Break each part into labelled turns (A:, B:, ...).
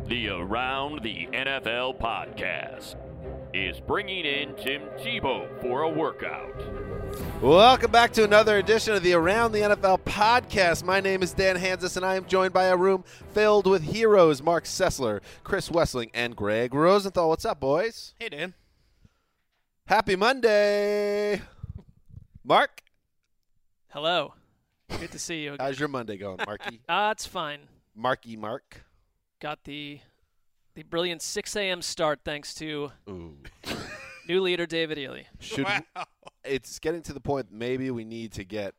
A: The Around the NFL podcast is bringing in Tim Tebow for a workout.
B: Welcome back to another edition of the Around the NFL podcast. My name is Dan Hansis, and I am joined by a room filled with heroes, Mark Sessler, Chris Wessling, and Greg Rosenthal. What's up, boys?
C: Hey, Dan.
B: Happy Monday. Mark?
D: Hello. Good to see you again.
B: How's your Monday going, Marky?
D: It's fine.
B: Marky Mark?
D: Got the brilliant 6 a.m. start thanks to
B: Ooh.
D: new leader David Ely.
B: It's getting to the point maybe we need to get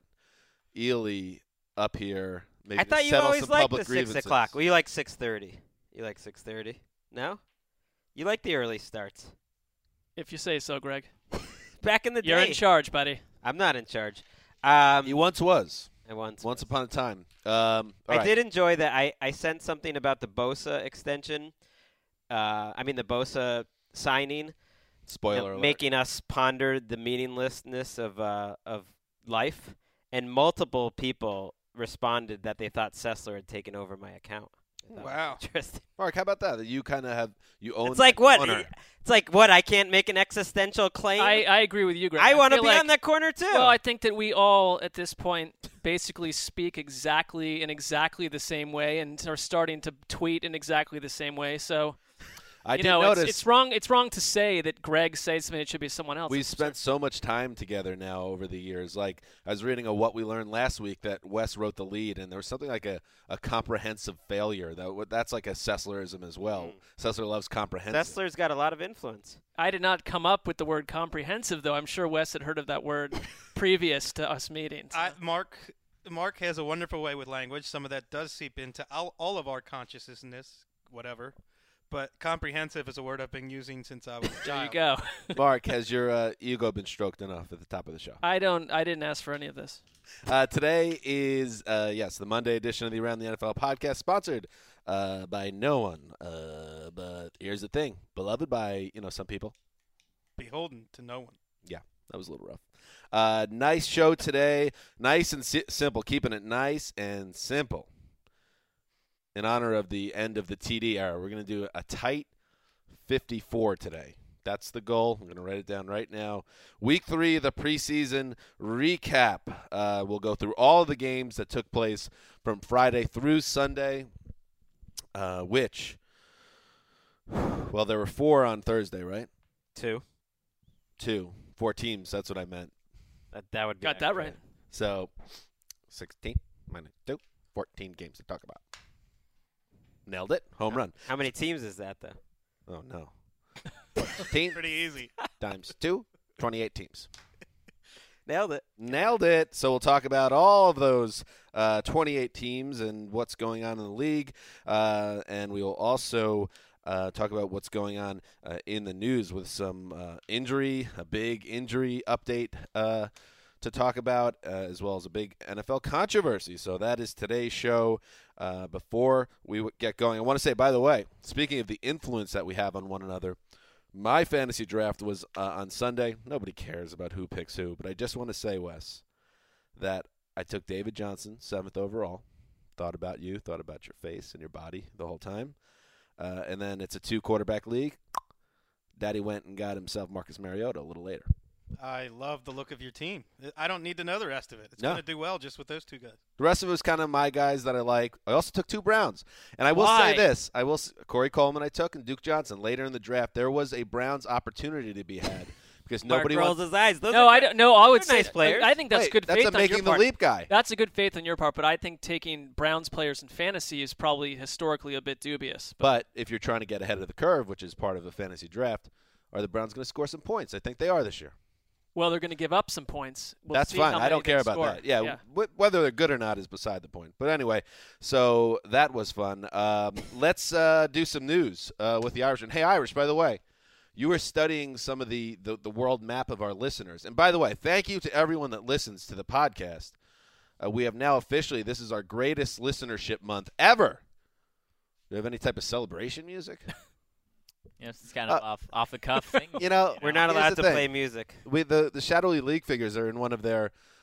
B: Ely up here. Maybe
E: I thought you
B: settle
E: always
B: some
E: liked
B: public
E: the 6
B: grievances.
E: o'clock. Well, you like 6:30. You like 6:30? No? You like the early starts.
D: If you say so, Greg.
E: Back in the
D: You're
E: day.
D: in charge, buddy.
E: I'm not in charge.
B: He once was.
E: I once
B: Upon a time.
E: I did enjoy that. I sent something about the Bosa extension. The Bosa signing.
B: Spoiler alert.
E: Making us ponder the meaninglessness of life. And multiple people responded that they thought Sessler had taken over my account.
C: Wow.
E: Interesting.
B: Mark, how about that? That you kind of you own.
E: It's like
B: that
E: what?
B: corner.
E: It's like what? I can't make an existential claim.
D: I agree with you, Greg.
E: I want to
D: feel
E: be
D: like,
E: on that corner too.
D: Well, I think that we all, at this point, basically speak in exactly the same way and are starting to tweet in exactly the same way. So,
B: I did notice
D: it's wrong. It's wrong to say that Greg says something. It should be someone else.
B: we've spent so much time together now over the years. Like I was reading a What We Learned last week that Wes wrote the lead, and there was something like a comprehensive failure. That's like a Sesslerism as well. Sessler loves comprehensive.
E: Sessler's got a lot of influence.
D: I did not come up with the word comprehensive, though. I'm sure Wes had heard of that word previous to us meeting. So.
C: Mark has a wonderful way with language. Some of that does seep into all of our consciousness, whatever. But comprehensive is a word I've been using since I was a
D: There you
C: child.
D: go.
B: Mark, has your ego been stroked enough at the top of the show?
D: I didn't ask for any of this.
B: Today is the Monday edition of the Around the NFL podcast, sponsored by no one. But here's the thing, beloved by some people.
C: Beholden to no one.
B: Yeah, that was a little rough. Nice show today. Nice and simple. Keeping it nice and simple. In honor of the end of the TD era, we're going to do a tight 54 today. That's the goal. I'm going to write it down right now. Week 3 of the preseason recap. We'll go through all of the games that took place from Friday through Sunday, there were 4 on Thursday, right?
E: 2.
B: 4 teams. That's what I meant.
E: That would be
D: Got that right.
B: So 16 minus 2, 14 games to talk about. Nailed it. Home run.
E: How many teams is that, though?
B: Oh, no. 14
C: Pretty easy.
B: times 2, 28 teams.
E: Nailed it.
B: So we'll talk about all of those 28 teams and what's going on in the league. And we will also talk about what's going on in the news with some a big injury update to talk about, as well as a big NFL controversy. So that is today's show. Before we get going, I want to say, by the way, speaking of the influence that we have on one another, my fantasy draft was on Sunday. Nobody cares about who picks who, but I just want to say, Wes, that I took David Johnson, 7th overall. Thought about you, thought about your face and your body the whole time. And then it's a 2-quarterback league. Daddy went and got himself Marcus Mariota a little later.
C: I love the look of your team. I don't need to know the rest of it. It's
B: No.
C: going to do well just with those 2 guys.
B: The rest of it was kind of my guys that I like. I also took 2 Browns. And I will
D: Why?
B: say this. Corey Coleman I took and Duke Johnson. Later in the draft, there was a Browns opportunity to be had because
E: Mark
B: nobody
E: rolls
B: wants.
E: his eyes. Those
D: No,
E: are
D: I don't. No, I would
E: they're
D: say
E: nice players.
D: I think that's
B: Wait,
D: good
B: that's
D: faith
B: a
D: on your
B: making the
D: part.
B: leap guy.
D: That's a good faith on your part, but I think taking Browns players in fantasy is probably historically a bit dubious.
B: But if you're trying to get ahead of the curve, which is part of a fantasy draft, are the Browns going to score some points? I think they are this year.
D: Well, they're going to give up some points. We'll
B: That's
D: see
B: fine.
D: how
B: I
D: many
B: don't
D: they
B: care about
D: score.
B: that. Yeah, whether they're good or not is beside the point. But anyway, so that was fun. Let's do some news with the Irishman. Hey, Irish, by the way, you were studying some of the world map of our listeners. And by the way, thank you to everyone that listens to the podcast. We have now officially, this is our greatest listenership month ever. Do you have any type of celebration music?
F: It's kind of off the cuff thing.
E: We're not
B: here's
E: allowed
B: the
E: to
B: thing.
E: play music.
B: The Shadowy League figures are in one of their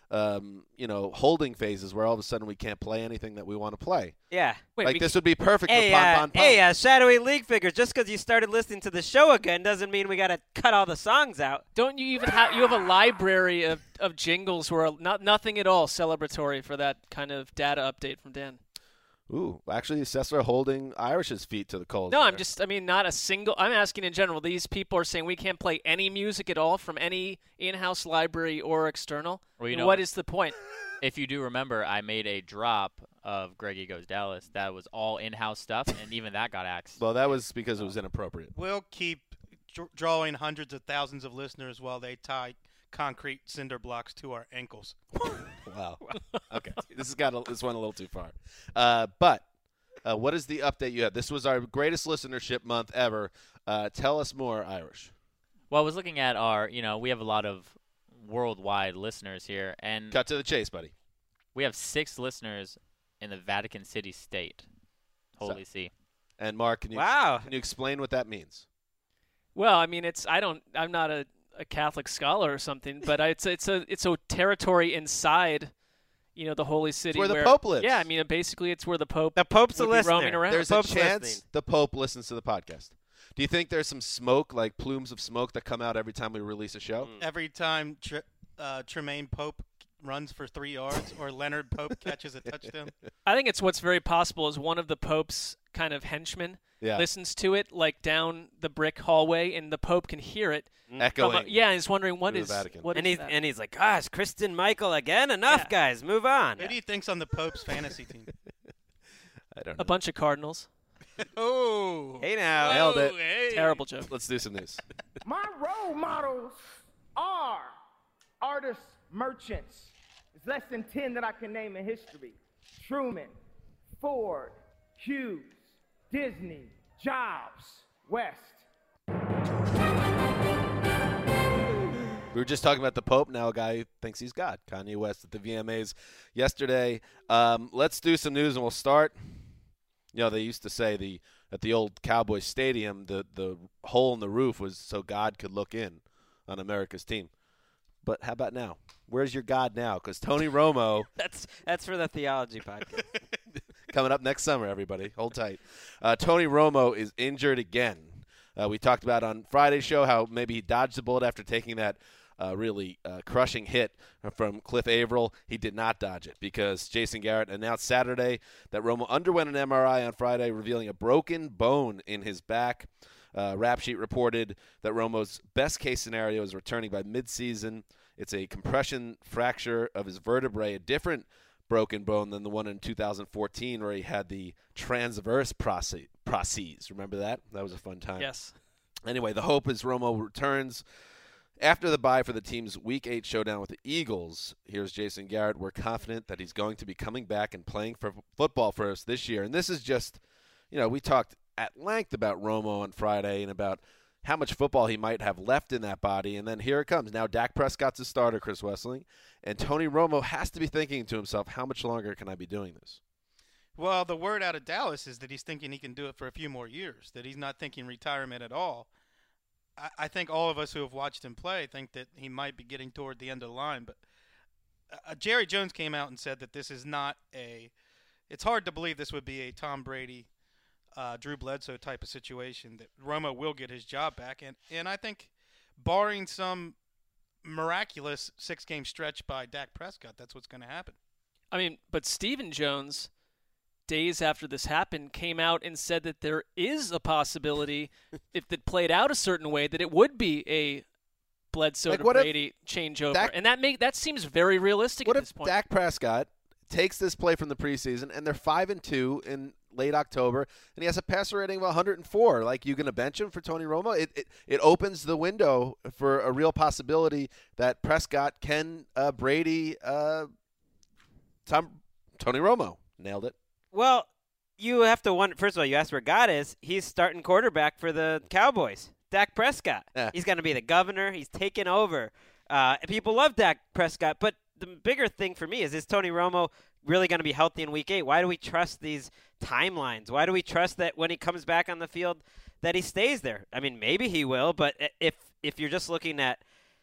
B: holding phases where all of a sudden we can't play anything that we want to play.
E: Yeah.
D: Wait,
B: This would be perfect
E: Hey,
B: for Pon Pon.
E: hey, shadowy league figures. Just because you started listening to the show again doesn't mean we got to cut all the songs out.
D: don't you even have you have a library of jingles where nothing at all celebratory for that kind of data update from Dan?
B: Ooh, actually, Sessler holding Irish's feet to the coals.
D: No,
B: there.
D: not a single. I'm asking in general. These people are saying we can't play any music at all from any in-house library or external.
F: Well,
D: what is the point?
F: If you do remember, I made a drop of Greggy Goes Dallas. That was all in-house stuff, and even that got axed.
B: Well, that was because it was inappropriate.
C: We'll keep drawing hundreds of thousands of listeners while they tie concrete cinder blocks to our ankles.
B: Wow. Okay. This went a little too far. But what is the update you have? This was our greatest listenership month ever. Tell us more, Irish.
F: Well, I was looking at our, we have a lot of worldwide listeners here, and
B: Cut to the chase, buddy.
F: we have 6 listeners in the Vatican City State, Holy See.
B: And Mark, can you explain what that means?
D: Well, I mean, I'm not a Catholic scholar or something, but it's a territory inside, the Holy City
B: It's where the Pope lives.
D: Yeah, I mean, basically, it's where the Pope's
E: a
D: would be
E: listener.
D: roaming around.
B: There's a
E: Pope's
B: chance
E: listening.
B: the Pope listens to the podcast. Do you think there's some smoke, like plumes of smoke, that come out every time we release a show?
C: Every time Tremaine Pope runs for 3 yards or Leonard Pope catches a touchdown.
D: I think it's what's very possible is one of the Pope's kind of henchmen listens to it like down the brick hallway, and the Pope can hear it
B: Echoing.
D: and he's wondering what
B: through
D: is
B: the Vatican.
D: what
E: And
D: is
E: he's,
D: that?
E: and he's like, gosh, Kristen Michael again? Enough, guys. Move on.
C: Who do you think's on the Pope's fantasy team?
B: I don't know.
D: A bunch of Cardinals.
C: Oh.
E: Hey, now.
B: Nailed it.
C: Hey.
D: Terrible joke.
B: Let's do some news.
G: My role models are artists, merchants. It's less than 10 that I can name in history. Truman, Ford, Hughes, Disney, Jobs, West.
B: We were just talking about the Pope. Now a guy thinks he's God. Kanye West at the VMAs yesterday. Let's do some news, and we'll start. They used to say at the old Cowboys Stadium, the hole in the roof was so God could look in on America's team. But how about now? Where's your God now? Because Tony Romo
E: That's for the theology podcast.
B: coming up next summer, everybody. Hold tight. Tony Romo is injured again. We talked about on Friday's show how maybe he dodged the bullet after taking that really crushing hit from Cliff Averill. He did not dodge it because Jason Garrett announced Saturday that Romo underwent an MRI on Friday, revealing a broken bone in his back. Rap Sheet reported that Romo's best-case scenario is returning by midseason. It's a compression fracture of his vertebrae, a different broken bone than the one in 2014 where he had the transverse procese. Remember that? That was a fun time.
D: Yes.
B: Anyway, the hope is Romo returns after the bye for the team's Week 8 showdown with the Eagles. Here's Jason Garrett. We're confident that he's going to be coming back and playing for football for us this year. And this is just, we talked at length about Romo on Friday and about how much football he might have left in that body. And then here it comes. Now Dak Prescott's a starter, Chris Wessling. And Tony Romo has to be thinking to himself, how much longer can I be doing this?
C: Well, the word out of Dallas is that he's thinking he can do it for a few more years, that he's not thinking retirement at all. I think all of us who have watched him play think that he might be getting toward the end of the line. But Jerry Jones came out and said that this is not it's hard to believe this would be a Tom Brady, Drew Bledsoe type of situation, that Romo will get his job back. And I think barring some miraculous 6-game stretch by Dak Prescott, that's what's going to happen.
D: I mean, but Stephen Jones, days after this happened, came out and said that there is a possibility, if it played out a certain way, that it would be a Bledsoe to Brady changeover. And that seems very realistic at this point.
B: What if Dak Prescott takes this play from the preseason and they're 5-2 in late October and he has a passer rating of 104? Like, you going to bench him for Tony Romo? It opens the window for a real possibility that Prescott can Brady Tony Romo. Nailed it.
E: Well, you have to wonder. First of all, you asked where God is. He's starting quarterback for the Cowboys, Dak Prescott.
B: Yeah.
E: He's going to be the governor. He's taking over. People love Dak Prescott, but the bigger thing for me is Tony Romo really going to be healthy in Week 8? Why do we trust these timelines? Why do we trust that when he comes back on the field that he stays there? I mean, maybe he will, but if you're just looking at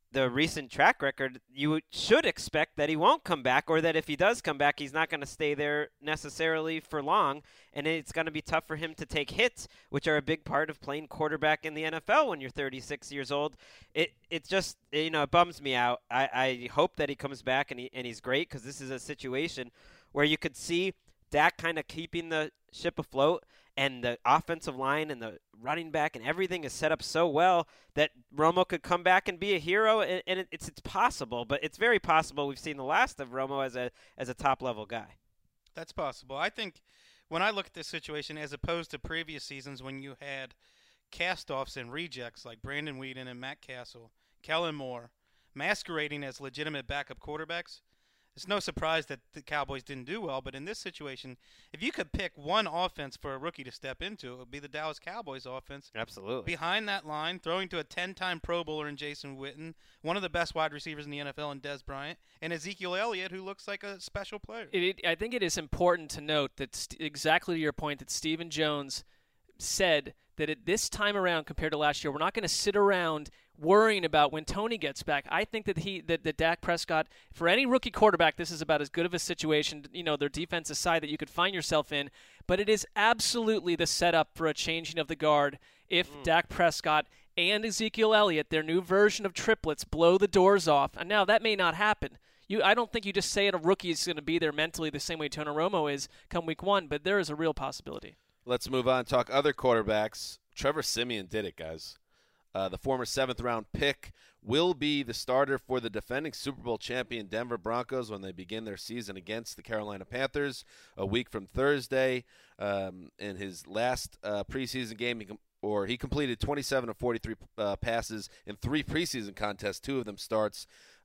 E: the recent track record, you should expect that he won't come back, or that if he does come back, he's not going to stay there necessarily for long, and it's going to be tough for him to take hits, which are a big part of playing quarterback in the NFL when you're 36 years old. It just, it bums me out. I hope that he comes back and he's great, because this is a situation where you could see Dak kind of keeping the ship afloat, and the offensive line and the running back and everything is set up so well that Romo could come back and be a hero, and it's possible, but it's very possible we've seen the last of Romo as a top-level guy.
C: That's possible. I think when I look at this situation, as opposed to previous seasons when you had cast-offs and rejects like Brandon Weeden and Matt Castle, Kellen Moore, masquerading as legitimate backup quarterbacks, it's no surprise that the Cowboys didn't do well, but in this situation, if you could pick one offense for a rookie to step into, it would be the Dallas Cowboys offense.
E: Absolutely.
C: Behind that line, throwing to a 10-time Pro Bowler in Jason Witten, one of the best wide receivers in the NFL in Dez Bryant, and Ezekiel Elliott, who looks like a special player.
D: I think it is important to note that exactly to your point that Stephen Jones said that at this time around compared to last year, we're not going to sit around worrying about when Tony gets back. I think that Dak Prescott, for any rookie quarterback, this is about as good of a situation, their defensive side that you could find yourself in. But it is absolutely the setup for a changing of the guard if Dak Prescott and Ezekiel Elliott, their new version of triplets, blow the doors off. And now that may not happen. I don't think you just say a rookie is going to be there mentally the same way Tony Romo is come week one, but there is a real possibility.
B: Let's move on and talk other quarterbacks. Trevor Siemian did it, guys. The former 7th-round pick will be the starter for the defending Super Bowl champion Denver Broncos when they begin their season against the Carolina Panthers a week from Thursday. In his last preseason game, he completed 27 of 43 passes in 3 preseason contests. 2 of them starts,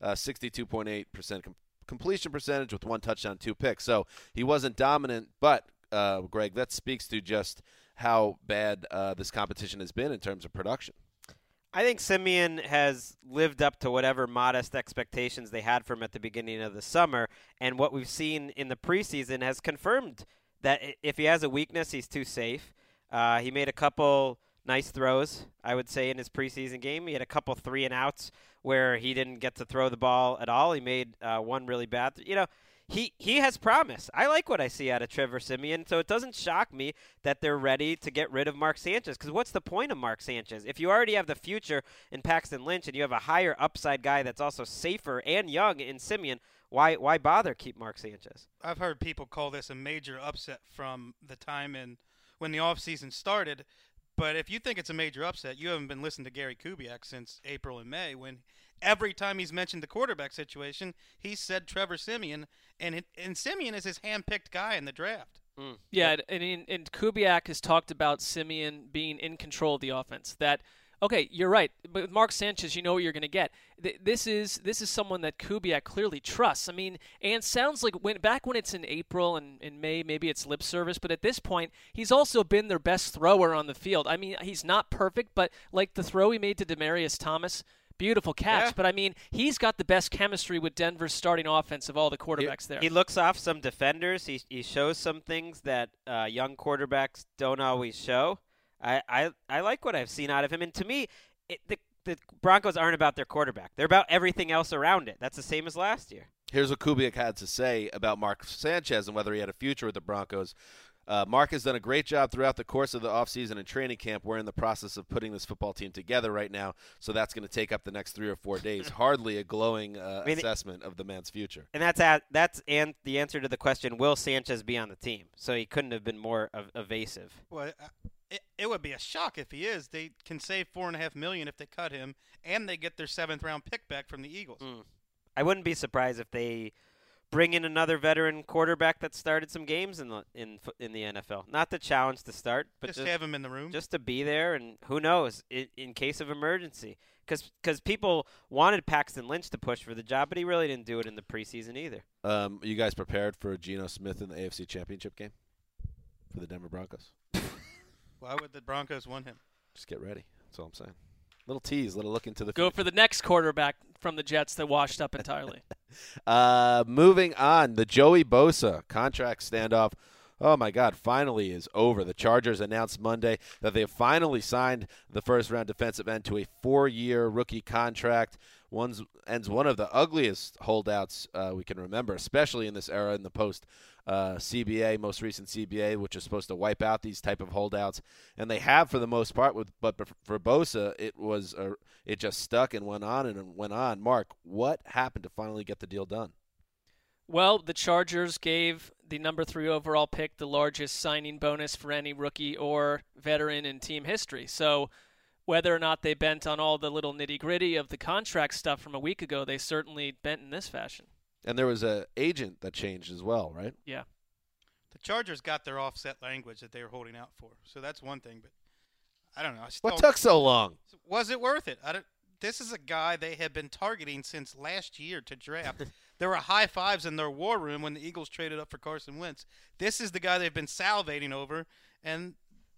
B: 62.8% completion percentage with 1 touchdown, 2 picks. So he wasn't dominant, but Greg, that speaks to just how bad this competition has been in terms of production.
E: I think Siemian has lived up to whatever modest expectations they had for him at the beginning of the summer, and what we've seen in the preseason has confirmed that if he has a weakness, he's too safe. He made a couple nice throws, I would say, in his preseason game. He had a couple 3-and-outs where he didn't get to throw the ball at all. He made one really bad. He has promise. I like what I see out of Trevor Siemian, so it doesn't shock me that they're ready to get rid of Mark Sanchez, because what's the point of Mark Sanchez? If you already have the future in Paxton Lynch and you have a higher upside guy that's also safer and young in Siemian, why bother keep Mark Sanchez?
C: I've heard people call this a major upset from the time when the offseason started, but if you think it's a major upset, you haven't been listening to Gary Kubiak since April and May, when every time he's mentioned the quarterback situation, he said Trevor Siemian, and Siemian is his hand-picked guy in the draft.
D: Yeah, and Kubiak has talked about Siemian being in control of the offense. Okay, you're right. But with Mark Sanchez, you know what you're going to get. This is someone that Kubiak clearly trusts. I mean, and sounds like back when it's in April and in May, maybe it's lip service. But at this point, he's also been their best thrower on the field. I mean, he's not perfect, but like the throw he made to Demaryius Thomas, beautiful catch.
E: Yeah.
D: But, I mean, he's got the best chemistry with Denver's starting offense of all the quarterbacks there.
E: He looks off some defenders. He shows some things that young quarterbacks don't always show. I like what I've seen out of him. And to me, the Broncos aren't about their quarterback. They're about everything else around it. That's the same as last year.
B: Here's what Kubiak had to say about Mark Sanchez and whether he had a future with the Broncos. Mark has done a great job throughout the course of the offseason and training camp. We're in the process of putting this football team together right now, so that's going to take up the next 3 or 4 days. Hardly a glowing assessment of the man's future.
E: And that's the answer to the question, will Sanchez be on the team? So he couldn't have been more evasive.
C: Well, it would be a shock if he is. They can save $4.5 million if they cut him, and they get their 7th-round pick back from the Eagles.
E: I wouldn't be surprised if they bring in another veteran quarterback that started some games in the NFL. Not the challenge to start, but
C: just have him in the room.
E: Just to be there, and who knows, in case of emergency. Because people wanted Paxton Lynch to push for the job, but he really didn't do it in the preseason either.
B: You guys prepared for Geno Smith in the AFC Championship game for the Denver Broncos?
C: Why would the Broncos want him?
B: Just get ready. That's all I'm saying. Little tease, little look into the
D: Go
B: future.
D: for the next quarterback from the Jets that washed up entirely.
B: Moving on, the Joey Bosa contract standoff Oh, my God, finally is over. The Chargers announced Monday that they have finally signed the first-round defensive end to a 4-year rookie contract. Ends one of the ugliest holdouts we can remember, especially in this era in the post-CBA, most recent CBA, which is supposed to wipe out these type of holdouts. And they have for the most part, but for Bosa, it just stuck and went on and went on. Mark, what happened to finally get the deal done?
D: Well, the Chargers gave the number 3 overall pick the largest signing bonus for any rookie or veteran in team history. So whether or not they bent on all the little nitty-gritty of the contract stuff from a week ago, they certainly bent in this fashion.
B: And there was an agent that changed as well, right?
D: Yeah.
C: The Chargers got their offset language that they were holding out for, so that's one thing. But I don't know.
B: What took so long?
C: Was it worth it? This is a guy they have been targeting since last year to draft. There were high fives in their war room when the Eagles traded up for Carson Wentz. This is the guy they've been salivating over. And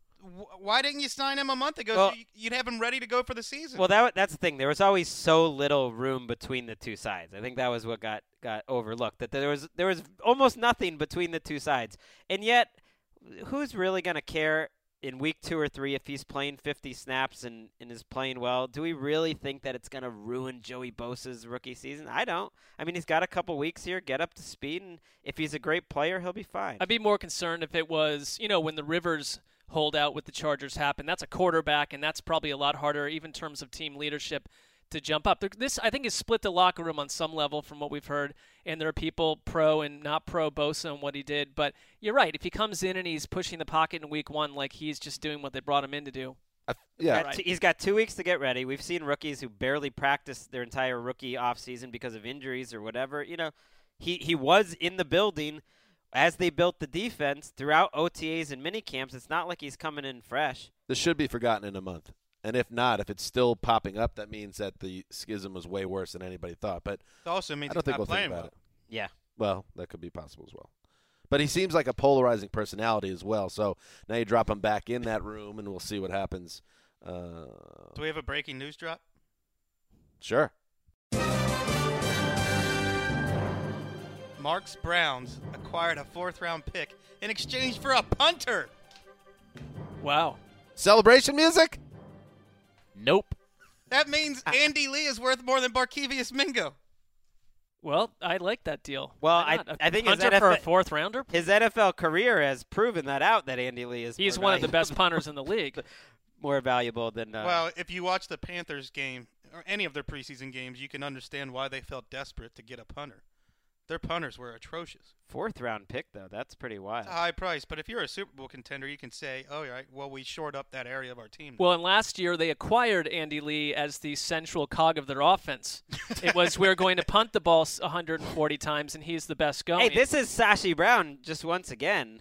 C: why didn't you sign him a month ago?
E: Well,
C: so you'd have him ready to go for the season.
E: Well, that's the thing. There was always so little room between the two sides. I think that was what got overlooked. That there was almost nothing between the two sides. And yet, who's really going to care in week 2 or 3 if he's playing 50 snaps and is playing well? Do we really think that it's going to ruin Joey Bosa's rookie season? I don't. I mean, he's got a couple weeks here, get up to speed, and if he's a great player, he'll be fine.
D: I'd be more concerned if it was, when the Rivers holdout with the Chargers happened. That's a quarterback, and that's probably a lot harder, even in terms of team leadership, to jump up. This, I think, has split the locker room on some level from what we've heard, and there are people pro and not pro Bosa and what he did. But you're right. If he comes in and he's pushing the pocket in week 1 like he's just doing what they brought him in to do.
E: He's got 2 weeks to get ready. We've seen rookies who barely practice their entire rookie offseason because of injuries or whatever. He was in the building as they built the defense throughout OTAs and mini camps. It's not like he's coming in fresh.
B: This should be forgotten in a month. And if not, if it's still popping up, that means that the schism was way worse than anybody thought. But
C: it also means
B: I don't think we'll
C: playing
B: think about
C: well.
B: it.
E: Yeah.
B: Well, that could be possible as well. But he seems like a polarizing personality as well. So now you drop him back in that room, and we'll see what happens.
C: Do we have a breaking news drop?
B: Sure.
C: Mark's Browns acquired a 4th-round pick in exchange for a punter.
D: Wow.
B: Celebration music?
F: Nope.
C: That means Andy Lee is worth more than Barkevious Mingo.
D: Well, I like that deal.
E: Well,
D: Why not?
E: I think his
D: punter for a
E: NFL
D: 4th rounder.
E: his NFL career has proven that out, that Andy Lee is
D: He's
E: more
D: one of the
E: valuable-
D: best punters in the league.
E: more valuable than
C: Well, if you watch the Panthers game or any of their preseason games, you can understand why they felt desperate to get a punter. Their punters were atrocious.
E: 4th-round pick, though. That's pretty wild.
C: It's a high price, but if you're a Super Bowl contender, you can say, "Oh, right, well, we shored up that area of our team."
D: Well, and last year they acquired Andy Lee as the central cog of their offense. It was, we're going to punt the ball 140 times, and he's the best going.
E: Hey, this is Sashi Brown just once again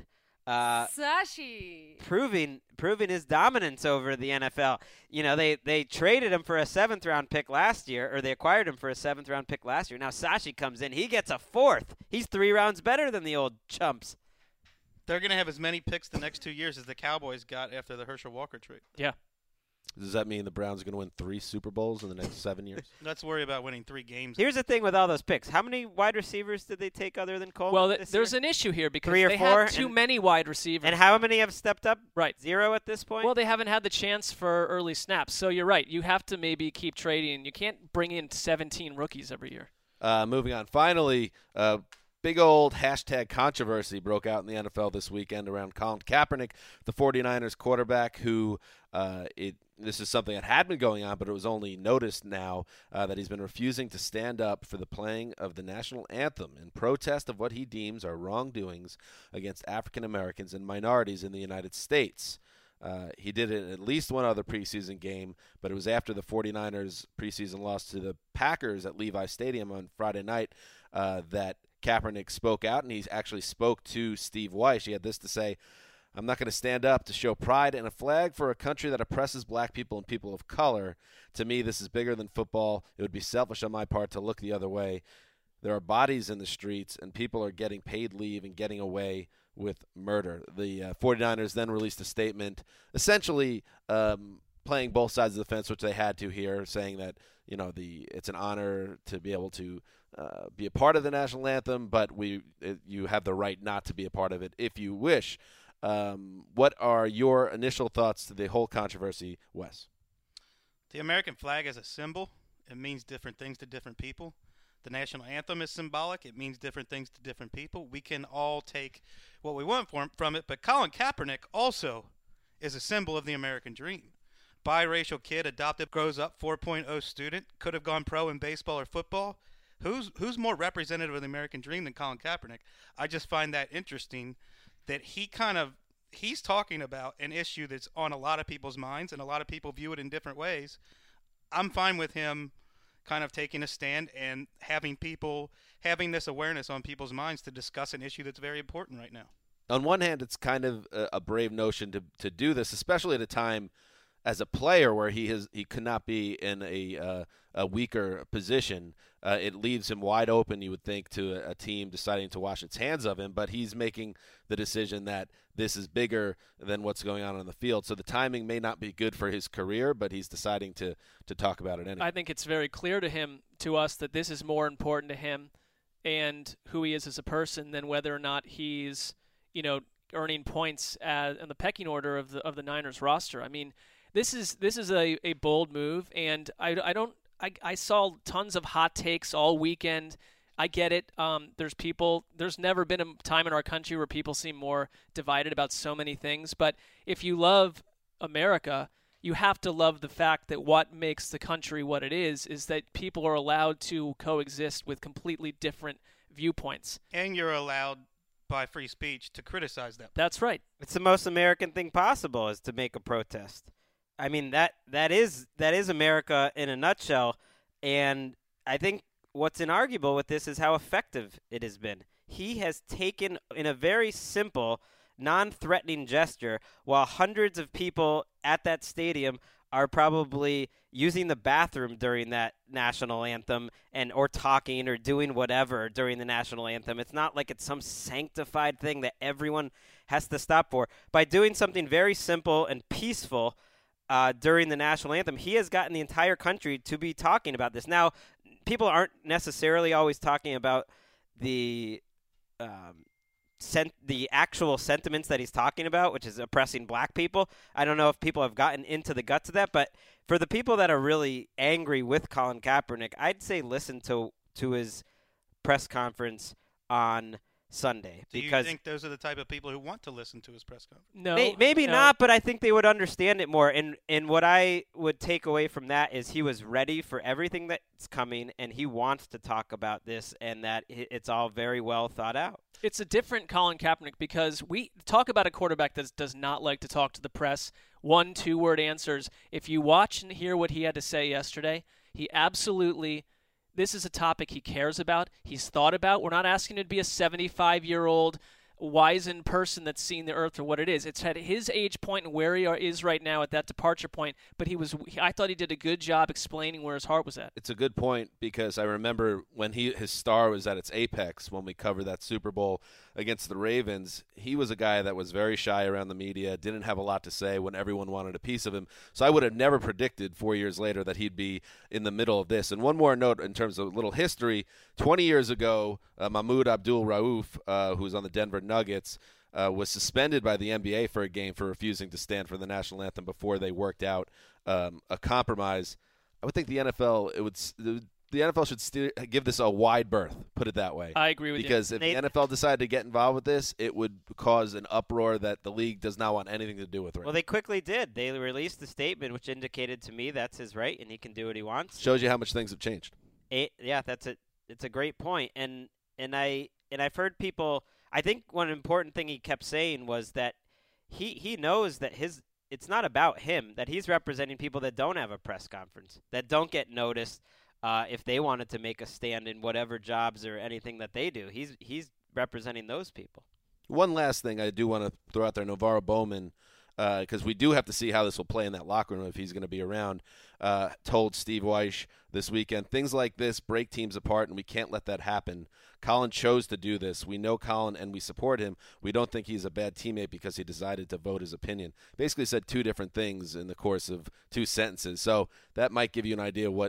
H: Sashi.
E: proving his dominance over the NFL. They traded him for a 7th-round pick last year, or they acquired him for a 7th-round pick last year. Now Sashi comes in. He gets a 4th. He's 3 rounds better than the old chumps.
C: They're going to have as many picks the next 2 years as the Cowboys got after the Herschel Walker trade.
D: Yeah.
B: Does that mean the Browns are going to win 3 Super Bowls in the next 7 years?
C: Let's worry about winning 3 games.
E: Here's the thing with all those picks. How many wide receivers did they take other than Coleman
D: Well,
E: this
D: there's
E: year?
D: an issue here because
E: 3 or
D: they
E: 4,
D: have too
E: and-
D: many wide receivers.
E: And how many have stepped up?
D: Right.
E: 0 at this point?
D: Well, they haven't had the chance for early snaps. So you're right. You have to maybe keep trading. You can't bring in 17 rookies every year.
B: Moving on. Finally, big old hashtag controversy broke out in the NFL this weekend around Colin Kaepernick, the 49ers quarterback, who this is something that had been going on, but it was only noticed now that he's been refusing to stand up for the playing of the national anthem in protest of what he deems are wrongdoings against African Americans and minorities in the United States. He did it in at least one other preseason game, but it was after the 49ers preseason loss to the Packers at Levi Stadium on Friday night that Kaepernick spoke out, and he actually spoke to Steve Weish. He had this to say: "I'm not going to stand up to show pride in a flag for a country that oppresses black people and people of color. To me, this is bigger than football. It would be selfish on my part to look the other way. There are bodies in the streets, and people are getting paid leave and getting away with murder." The 49ers then released a statement essentially playing both sides of the fence, which they had to here, saying that it's an honor to be able to be a part of the national anthem, but you have the right not to be a part of it if you wish. What are your initial thoughts to the whole controversy, Wes?
C: The American flag is a symbol. It means different things to different people. The national anthem is symbolic. It means different things to different people. We can all take what we want from it, but Colin Kaepernick also is a symbol of the American dream. Biracial kid, adopted, grows up 4.0 student, could have gone pro in baseball or football. Who's more representative of the American dream than Colin Kaepernick? I just find that interesting that he's talking about an issue that's on a lot of people's minds, and a lot of people view it in different ways. I'm fine with him kind of taking a stand and having this awareness on people's minds to discuss an issue that's very important right now.
B: On one hand, it's kind of a brave notion to do this, especially at a time as a player where he could not be in a weaker position. It leaves him wide open, you would think, to a team deciding to wash its hands of him, but he's making the decision that this is bigger than what's going on the field. So the timing may not be good for his career, but he's deciding to talk about it anyway.
D: I think it's very clear to us that this is more important to him and who he is as a person than whether or not he's, earning points in the pecking order of the Niners roster. I mean, this is a bold move, and I saw tons of hot takes all weekend. I get it. There's never been a time in our country where people seem more divided about so many things. But if you love America, you have to love the fact that what makes the country what it is that people are allowed to coexist with completely different viewpoints.
C: And you're allowed by free speech to criticize that.
D: That's right.
E: It's the most American thing possible is to make a protest. I mean, that is America in a nutshell, and I think what's inarguable with this is how effective it has been. He has taken, in a very simple, non-threatening gesture, while hundreds of people at that stadium are probably using the bathroom during that national anthem or talking or doing whatever during the national anthem. It's not like it's some sanctified thing that everyone has to stop for. By doing something very simple and peaceful during the national anthem, he has gotten the entire country to be talking about this. Now, people aren't necessarily always talking about the actual sentiments that he's talking about, which is oppressing black people. I don't know if people have gotten into the guts of that, but for the people that are really angry with Colin Kaepernick, I'd say listen to his press conference on Sunday.
C: Do
E: because
C: you think those are the type of people who want to listen to his press conference?
D: No,
E: maybe
D: no.
E: not, but I think they would understand it more. And what I would take away from that is he was ready for everything that's coming, and he wants to talk about this, and that it's all very well thought out.
D: It's a different Colin Kaepernick because we talk about a quarterback that does not like to talk to the press. 1-2-word answers. If you watch and hear what he had to say yesterday, he absolutely – this is a topic he cares about, he's thought about. We're not asking him to be a 75-year-old wizened person that's seen the earth for what it is. It's at his age point and where he is right now at that departure point, but I thought he did a good job explaining where his heart was at.
B: It's a good point because I remember when his star was at its apex when we covered that Super Bowl against the Ravens. He was a guy that was very shy around the media, didn't have a lot to say when everyone wanted a piece of him. So I would have never predicted 4 years later that he'd be in the middle of this. And one more note in terms of a little history. 20 years ago, Mahmoud Abdul-Rauf, who's on the Denver Nuggets, was suspended by the NBA for a game for refusing to stand for the national anthem before they worked out a compromise. I would think the NFL should give this a wide berth, put it that way.
D: I agree with
B: because
D: you.
B: Because if the NFL decided to get involved with this, it would cause an uproar that the league does not want anything to do with right
E: Well, they quickly did. They released a statement which indicated to me that's his right and he can do what he wants.
B: Shows you how much things have changed.
E: Yeah, it's a great point. And I've heard people – I think one important thing he kept saying was that he knows that it's not about him, that he's representing people that don't have a press conference, that don't get noticed if they wanted to make a stand in whatever jobs or anything that they do. He's representing those people.
B: One last thing I do want to throw out there, Navarro Bowman, because we do have to see how this will play in that locker room if he's going to be around, told Steve Wyche this weekend, things like this break teams apart, and we can't let that happen. Colin chose to do this. We know Colin, and we support him. We don't think he's a bad teammate because he decided to vote his opinion. Basically said two different things in the course of two sentences. So that might give you an idea what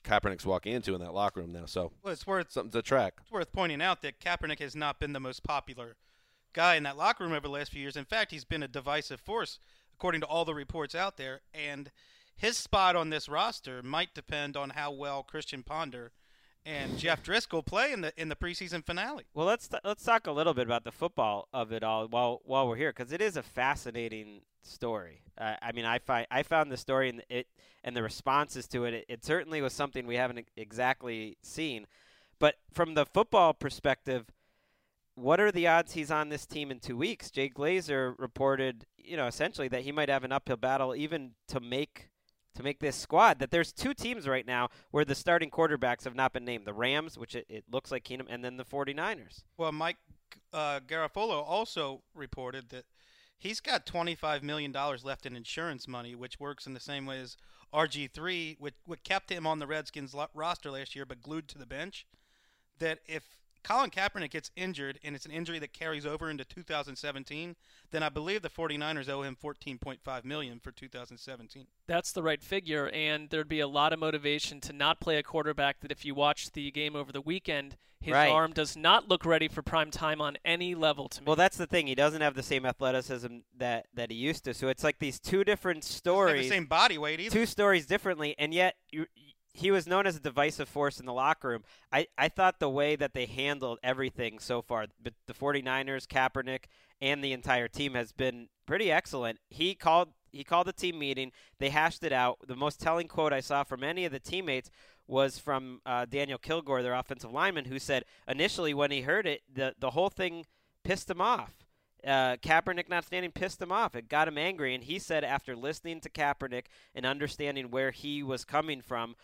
B: Kaepernick's walking into in that locker room now. So
C: Well, it's worth
B: something to track.
C: pointing out that Kaepernick has not been the most popular guy in that locker room over the last few years. In fact, he's been a divisive force, according to all the reports out there. And his spot on this roster might depend on how well Christian Ponder and Jeff Driscoll play in the preseason finale.
E: Well, let's talk a little bit about the football of it all while we're here, because it is a fascinating story. I mean, I found the story and the responses to it. It certainly was something we haven't exactly seen. But from the football perspective, what are the odds he's on this team in 2 weeks? Jay Glazer reported, essentially that he might have an uphill battle even to make this squad. That there's 2 teams right now where the starting quarterbacks have not been named. The Rams, which it looks like Keenum, and then the 49ers.
C: Well, Mike Garafolo also reported that he's got $25 million left in insurance money, which works in the same way as RG3, which kept him on the Redskins roster last year but glued to the bench. That if Colin Kaepernick gets injured and it's an injury that carries over into 2017, then I believe the 49ers owe him $14.5 million for 2017.
D: That's the right figure, and there'd be a lot of motivation to not play a quarterback that if you watch the game over the weekend, his arm does not look ready for prime time on any level to me.
E: Well, that's the thing. He doesn't have the same athleticism that he used to. So it's like these 2 different stories.
C: Doesn't have the same body weight either.
E: 2 stories differently, and yet he was known as a divisive force in the locker room. I thought the way that they handled everything so far, the 49ers, Kaepernick, and the entire team has been pretty excellent. He called a team meeting. They hashed it out. The most telling quote I saw from any of the teammates was from Daniel Kilgore, their offensive lineman, who said initially when he heard it, the whole thing pissed him off. Kaepernick not standing pissed him off. It got him angry, and he said after listening to Kaepernick and understanding where he was coming from,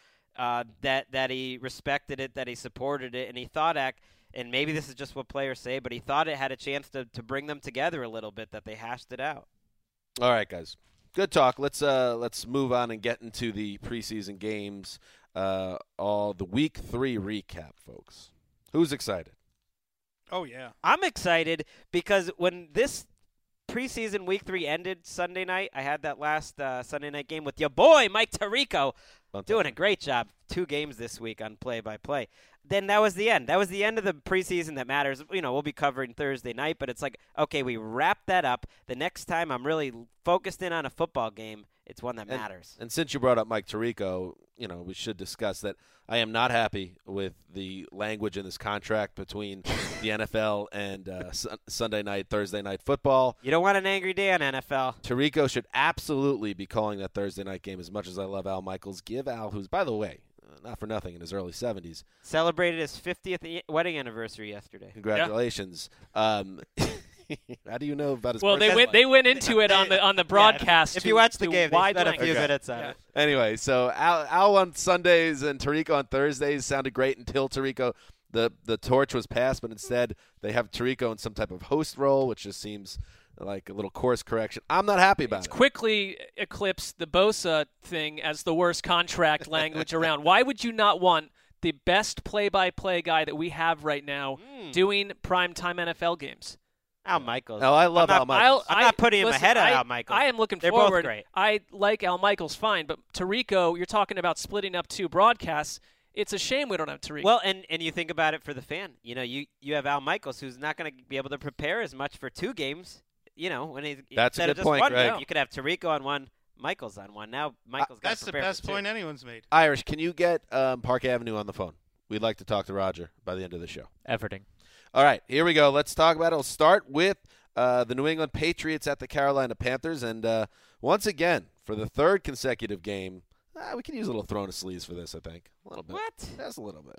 E: that he respected it, that he supported it, and he thought, and maybe this is just what players say, but he thought it had a chance to bring them together a little bit, that they hashed it out.
B: All right, guys. Good talk. Let's move on and get into the preseason games. All the Week 3 recap, folks. Who's excited?
C: Oh, yeah.
E: I'm excited because when this preseason Week 3 ended Sunday night, I had that last Sunday night game with your boy, Mike Tirico, doing a great job. 2 games this week on play-by-play. Then that was the end. That was the end of the preseason that matters. We'll be covering Thursday night, but it's like, okay, we wrapped that up. The next time I'm really focused in on a football game, it's one that matters.
B: And since you brought up Mike Tirico, we should discuss that I am not happy with the language in this contract between the NFL and Sunday night, Thursday night football.
E: You don't want an angry day on NFL.
B: Tirico should absolutely be calling that Thursday night game. As much as I love Al Michaels, give Al, who's, by the way, not for nothing, in his early 70s.
E: Celebrated his 50th wedding anniversary yesterday.
B: Congratulations. Yeah. How do you know about his
D: birthday? Well, they went into it on the broadcast.
E: If you watch the game, they spent a few minutes on it.
B: Anyway, so Al on Sundays and Tirico on Thursdays sounded great until Tirico, the torch was passed, but instead they have Tirico in some type of host role, which just seems like a little course correction. I'm not happy about it.
D: It's quickly eclipsed the Bosa thing as the worst contract language around. Why would you not want the best play-by-play guy that we have right now doing primetime NFL games?
E: Al Michaels.
B: No, I love Al Michaels.
E: I'm not putting him ahead of Al Michaels.
D: I am looking
E: They're
D: forward.
E: Both great.
D: I like Al Michaels fine, but Tirico, you're talking about splitting up 2 broadcasts. It's a shame we don't have Tirico.
E: Well, and you think about it for the fan. You have Al Michaels, who's not going to be able to prepare as much for 2 games. When he's
B: that's a good
E: just
B: point,
E: one
B: Greg.
E: game. You could have Tirico on one, Michaels on one. Now Michaels got
C: That's the best point anyone's made.
B: Irish, can you get Park Avenue on the phone? We'd like to talk to Roger by the end of the show.
F: Efforting.
B: All right, here we go. Let's talk about it. We'll start with the New England Patriots at the Carolina Panthers. And once again, for the 3rd consecutive game, we can use a little throwing of sleeves for this, I think. A little bit.
E: What?
B: Just a little bit.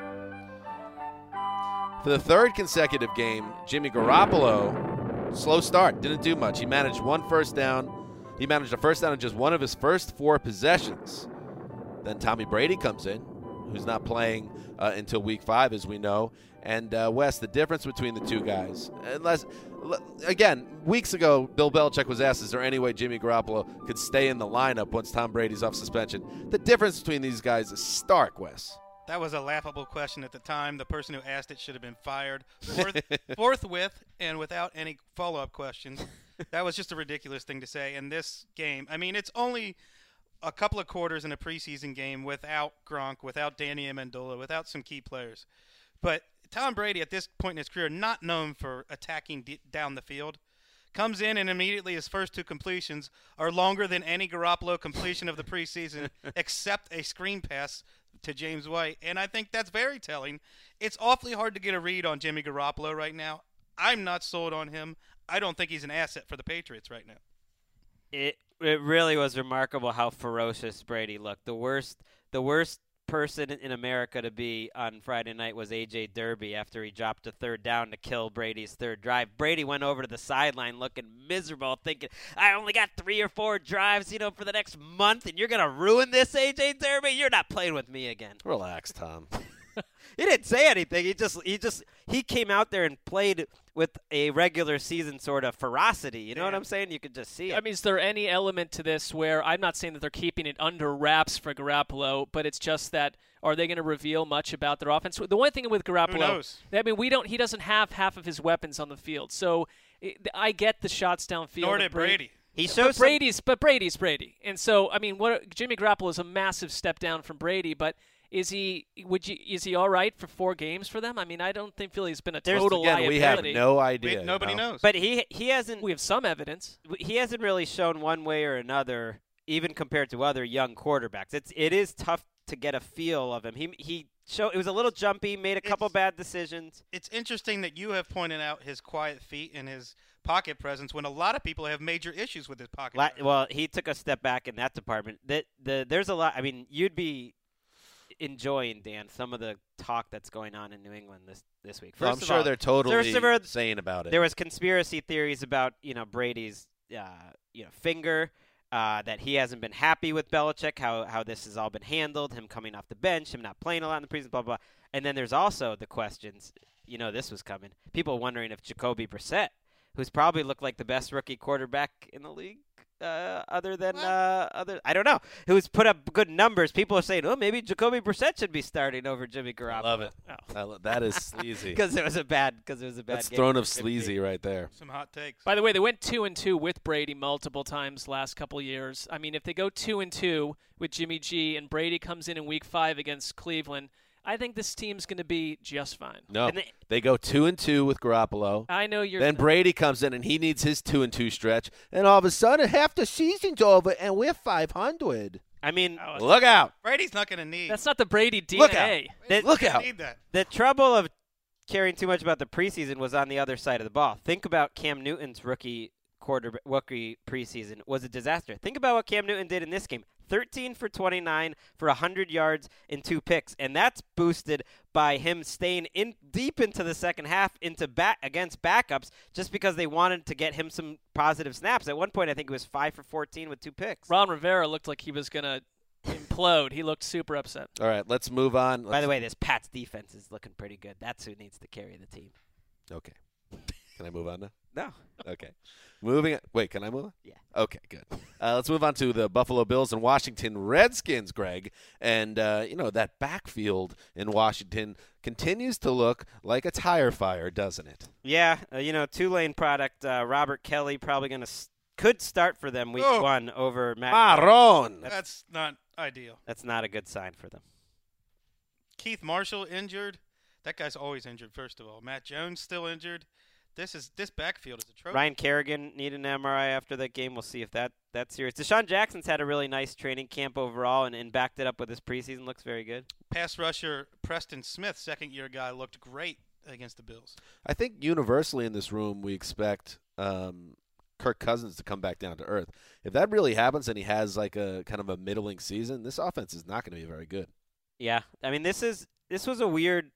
B: For the 3rd consecutive game, Jimmy Garoppolo, slow start, didn't do much. He managed 1 first down. He managed a first down in just one of his first 4 possessions. Then Tommy Brady comes in, who's not playing until Week 5, as we know. And, Wes, the difference between the 2 guys, again, weeks ago, Bill Belichick was asked, is there any way Jimmy Garoppolo could stay in the lineup once Tom Brady's off suspension? The difference between these guys is stark, Wes.
C: That was a laughable question at the time. The person who asked it should have been fired forthwith and without any follow-up questions. That was just a ridiculous thing to say. In this game, I mean, it's only a couple of quarters in a preseason game without Gronk, without Danny Amendola, without some key players. But Tom Brady, at this point in his career, not known for attacking down the field, comes in and immediately his first 2 completions are longer than any Garoppolo completion of the preseason except a screen pass to James White. And I think that's very telling. It's awfully hard to get a read on Jimmy Garoppolo right now. I'm not sold on him. I don't think he's an asset for the Patriots right now.
E: It really was remarkable how ferocious Brady looked. The worst person in America to be on Friday night was A.J. Derby after he dropped a 3rd down to kill Brady's 3rd drive. Brady went over to the sideline looking miserable, thinking, I only got 3 or 4 drives, for the next month, and you're going to ruin this, A.J. Derby? You're not playing with me again.
B: Relax, Tom.
E: He didn't say anything. He came out there and played with a regular season sort of ferocity. You know what I'm saying? You could just see it.
D: I mean, is there any element to this where I'm not saying that they're keeping it under wraps for Garoppolo, but it's just that are they going to reveal much about their offense? The one thing with Garoppolo,
C: who knows?
D: I mean, he doesn't have half of his weapons on the field. So I get the shots downfield.
C: Nor did Brady.
E: He shows
D: but Brady's Brady. And so, I mean, Jimmy Garoppolo is a massive step down from Brady, but is he all right for 4 games for them? I mean, I don't feel he's been a total liability.
B: We have no idea.
C: Nobody knows.
E: But he hasn't.
D: We have some evidence.
E: He hasn't really shown one way or another, even compared to other young quarterbacks. It is tough to get a feel of him. He showed it was a little jumpy, made a couple bad decisions.
C: It's interesting that you have pointed out his quiet feet and his pocket presence when a lot of people have major issues with his pocket presence.
E: Well, he took a step back in that department. There's a lot. I mean, you'd be enjoying, Dan, some of the talk that's going on in New England this week.
B: I'm sure they're totally saying about it.
E: There was conspiracy theories about Brady's finger, that he hasn't been happy with Belichick, how this has all been handled, him coming off the bench, him not playing a lot in the preseason, blah, blah, blah. And then there's also the questions, this was coming, people wondering if Jacoby Brissett, who's probably looked like the best rookie quarterback in the league, other than I don't know, who's put up good numbers. People are saying, maybe Jacoby Brissett should be starting over Jimmy Garoppolo.
B: I love it. Oh. That is sleazy.
E: Because it was a bad
B: That's
E: game.
B: throne of sleazy right there.
C: Some hot takes.
D: By the way, they went 2-2 with Brady multiple times last couple years. I mean, if they go 2-2 with Jimmy G and Brady comes in Week 5 against Cleveland, I think this team's going to be just fine.
B: No, they go 2-2 with Garoppolo.
D: I know you're.
B: Then Brady comes in and he needs his 2-2 stretch, and all of a sudden half the season's over and we're 500.
E: I mean,
B: look out!
C: Brady's not going to need.
D: That's not the Brady DNA.
B: Look out!
C: Need that.
E: The trouble of caring too much about the preseason was on the other side of the ball. Think about Cam Newton's rookie preseason was a disaster. Think about what Cam Newton did in this game. 13 for 29 for 100 yards and 2 picks, and that's boosted by him staying in deep into the second half against backups just because they wanted to get him some positive snaps. At one point, I think it was 5 for 14 with 2 picks.
D: Ron Rivera looked like he was going to implode. He looked super upset.
B: All right, let's move on.
E: By the way, this Pats defense is looking pretty good. That's who needs to carry the team.
B: Okay. Can I move on now?
E: No.
B: Okay. Moving on. Wait, can I move on?
E: Yeah.
B: Okay, good. Let's move on to the Buffalo Bills and Washington Redskins, Greg. And, that backfield in Washington continues to look like a tire fire, doesn't it?
E: Yeah. Two-lane product. Robert Kelly probably could start for them week 1 over Matt.
B: Marron.
C: That's not ideal.
E: That's not a good sign for them.
C: Keith Marshall injured. That guy's always injured, first of all. Matt Jones still injured. This backfield is a trophy.
E: Ryan Kerrigan needed an MRI after that game. We'll see if that's serious. Deshaun Jackson's had a really nice training camp overall and backed it up with his preseason. Looks very good.
C: Pass rusher Preston Smith, second-year guy, looked great against the Bills.
B: I think universally in this room we expect Kirk Cousins to come back down to earth. If that really happens and he has like a kind of a middling season, this offense is not going to be very good.
E: Yeah. I mean, this was a weird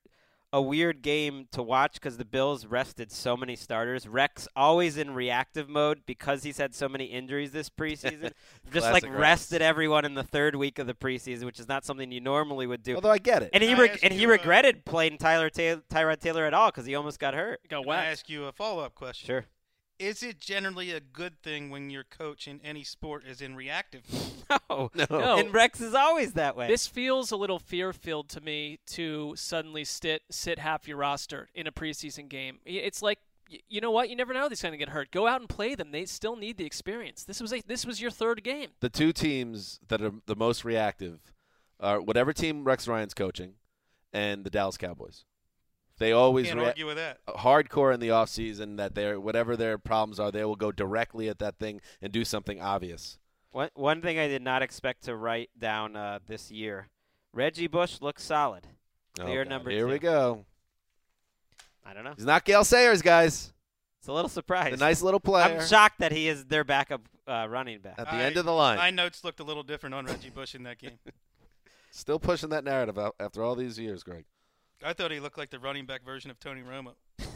E: game to watch because the Bills rested so many starters. Rex always in reactive mode because he's had so many injuries this preseason. Just like rested everyone in the 3rd week of the preseason, which is not something you normally would do.
B: Although I get it.
E: And he regretted playing Tyrod Taylor at all because he almost got hurt.
C: Can I ask you a follow-up question?
E: Sure.
C: Is it generally a good thing when your coach in any sport is in reactive
E: mode?
B: No.
E: And Rex is always that way.
D: This feels a little fear-filled to me to suddenly sit half your roster in a preseason game. It's like you know what? You never know they're going to get hurt. Go out and play them. They still need the experience. This was your third game.
B: The two teams that are the most reactive are whatever team Rex Ryan's coaching and the Dallas Cowboys. They always
C: Can't argue with that.
B: Hardcore in the offseason that whatever their problems are, they will go directly at that thing and do something obvious.
E: One thing I did not expect to write down this year, Reggie Bush looks solid. Clear number 2.
B: Here we go.
E: I don't know.
B: He's not Gale Sayers, guys.
E: It's a little surprise.
B: A nice little player.
E: I'm shocked that he is their backup running back.
B: At the end of the line.
C: My notes looked a little different on Reggie Bush in that game.
B: Still pushing that narrative out after all these years, Greg.
C: I thought he looked like the running back version of Tony Romo.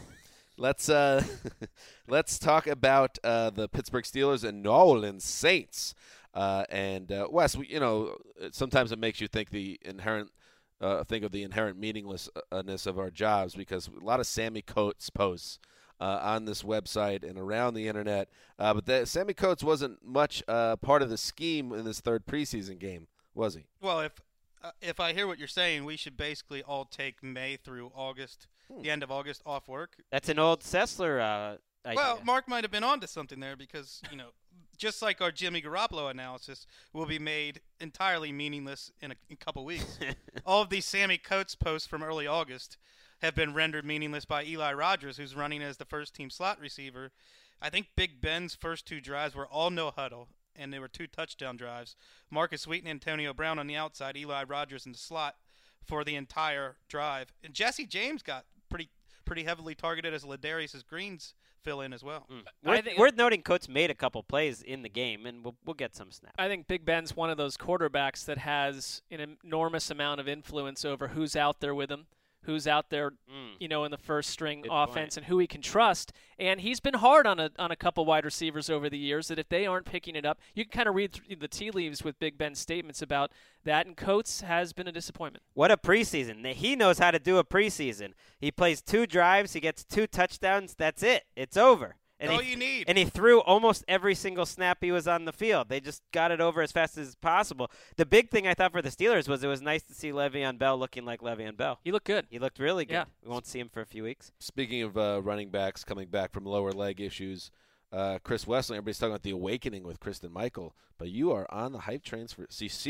B: Let's talk about the Pittsburgh Steelers and New Orleans Saints. Wes, sometimes it makes you think of the inherent meaninglessness of our jobs because a lot of Sammy Coates posts on this website and around the internet. But Sammy Coates wasn't much part of the scheme in this third preseason game, was he?
C: Well, if I hear what you're saying, we should basically all take May through August, the end of August, off work.
E: That's an old Sessler idea.
C: Well, Mark might have been onto something there because, just like our Jimmy Garoppolo analysis will be made entirely meaningless in a couple weeks. All of these Sammy Coates posts from early August have been rendered meaningless by Eli Rogers, who's running as the first-team slot receiver. I think Big Ben's first 2 drives were all no huddle, and they were 2 touchdown drives. Marcus Sweet and Antonio Brown on the outside, Eli Rogers in the slot for the entire drive. And Jesse James got pretty heavily targeted as Ladarius Green's fill-in as well.
E: Worth noting, Coates made a couple plays in the game, and we'll get some snaps.
D: I think Big Ben's one of those quarterbacks that has an enormous amount of influence over who's out there with him, who's out there, in the first string offense, and who he can trust. And he's been hard on a couple wide receivers over the years that if they aren't picking it up, you can kind of read through the tea leaves with Big Ben's statements about that. And Coates has been a disappointment.
E: What a preseason. He knows how to do a preseason. He plays 2 drives. He gets 2 touchdowns. That's it. It's over. And
C: all you need.
E: And he threw almost every single snap he was on the field. They just got it over as fast as possible. The big thing I thought for the Steelers was it was nice to see Le'Veon Bell looking like Le'Veon Bell.
D: He looked good.
E: He looked really good.
D: Yeah.
E: We won't see him for a few weeks.
B: Speaking of running backs coming back from lower leg issues, Chris Wesley, everybody's talking about the awakening with Kristen Michael, but you are on the hype trains for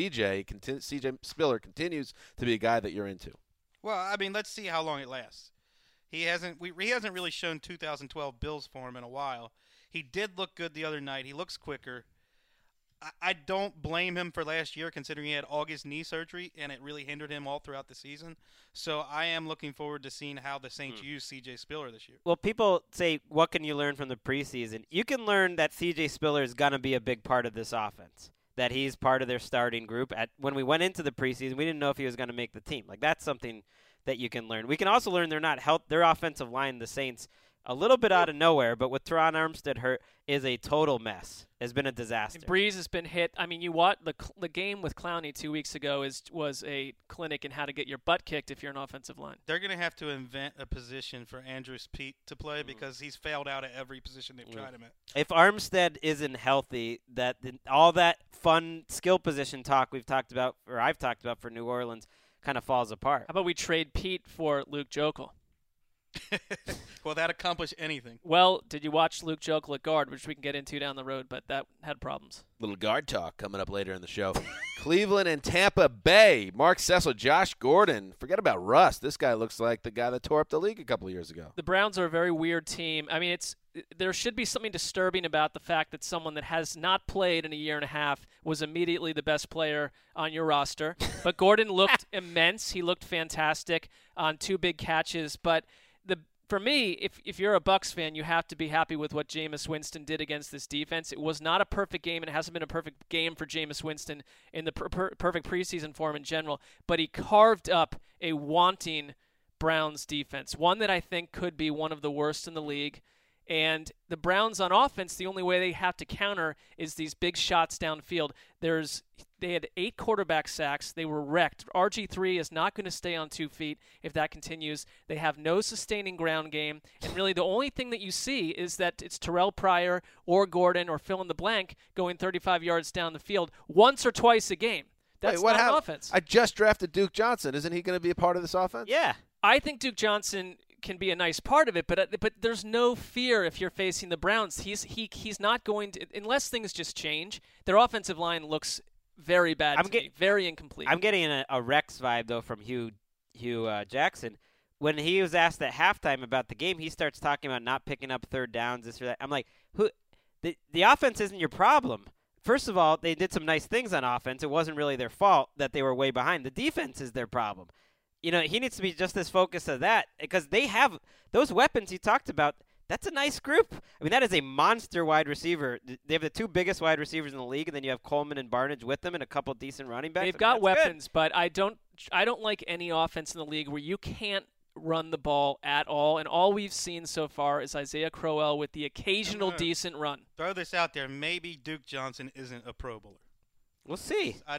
B: CJ Spiller continues to be a guy that you're into.
C: Well, I mean, let's see how long it lasts. He hasn't really shown 2012 Bills form in a while. He did look good the other night. He looks quicker. I don't blame him for last year considering he had August knee surgery and it really hindered him all throughout the season. So I am looking forward to seeing how the Saints use C.J. Spiller this year.
E: Well, people say, what can you learn from the preseason? You can learn that C.J. Spiller is going to be a big part of this offense, that he's part of their starting group. When we went into the preseason, we didn't know if he was going to make the team. That's something that you can learn. We can also learn their offensive line, the Saints, a little bit out of nowhere, but with Teron Armstead hurt, is a total mess. Has been a disaster.
D: Breeze has been hit. I mean, the game with Clowney 2 weeks ago was a clinic in how to get your butt kicked if you're an offensive line.
C: They're going to have to invent a position for Andrus Peat to play because he's failed out at every position they've tried him at.
E: If Armstead isn't healthy, all that fun skill position talk I've talked about for New Orleans kind of falls apart.
D: How about we trade Pete for Luke Jokel?
C: Will that accomplish anything?
D: Well, did you watch Luke Jokel at guard, which we can get into down the road, but that had problems.
B: Little guard talk coming up later in the show. Cleveland and Tampa Bay. Mark Cecil, Josh Gordon. Forget about Russ. This guy looks like the guy that tore up the league a couple of years ago.
D: The Browns are a very weird team. I mean, there should be something disturbing about the fact that someone that has not played in a year and a half was immediately the best player on your roster. But Gordon looked immense. He looked fantastic on 2 big catches. But for me, if you're a Bucs fan, you have to be happy with what Jameis Winston did against this defense. It was not a perfect game, and it hasn't been a perfect game for Jameis Winston in the perfect preseason form in general. But he carved up a wanting Browns defense, one that I think could be one of the worst in the league. And the Browns on offense, the only way they have to counter is these big shots downfield. They had 8 quarterback sacks. They were wrecked. RG3 is not going to stay on 2 feet if that continues. They have no sustaining ground game. And really the only thing that you see is that it's Terrell Pryor or Gordon or fill in the blank going 35 yards down the field once or twice a game. That's not an offense.
B: I just drafted Duke Johnson. Isn't he going to be a part of this offense?
E: Yeah.
D: I think Duke Johnson can be a nice part of it, but there's no fear if you're facing the Browns. He's not going to, unless things just change. Their offensive line looks very bad to me, very incomplete.
E: I'm getting a Rex vibe though from Hugh Jackson. When he was asked at halftime about the game, he starts talking about not picking up third downs, this or that. I'm like, the offense isn't your problem. First of all, they did some nice things on offense. It wasn't really their fault that they were way behind. The defense is their problem. He needs to be just as focused on that because they have those weapons he talked about. That's a nice group. I mean, that is a monster wide receiver. They have the two biggest wide receivers in the league, and then you have Coleman and Barnidge with them and a couple decent running backs.
D: They've got weapons, but I don't like any offense in the league where you can't run the ball at all, and all we've seen so far is Isaiah Crowell with the occasional decent run.
C: Throw this out there. Maybe Duke Johnson isn't a Pro Bowler.
E: We'll see.
C: I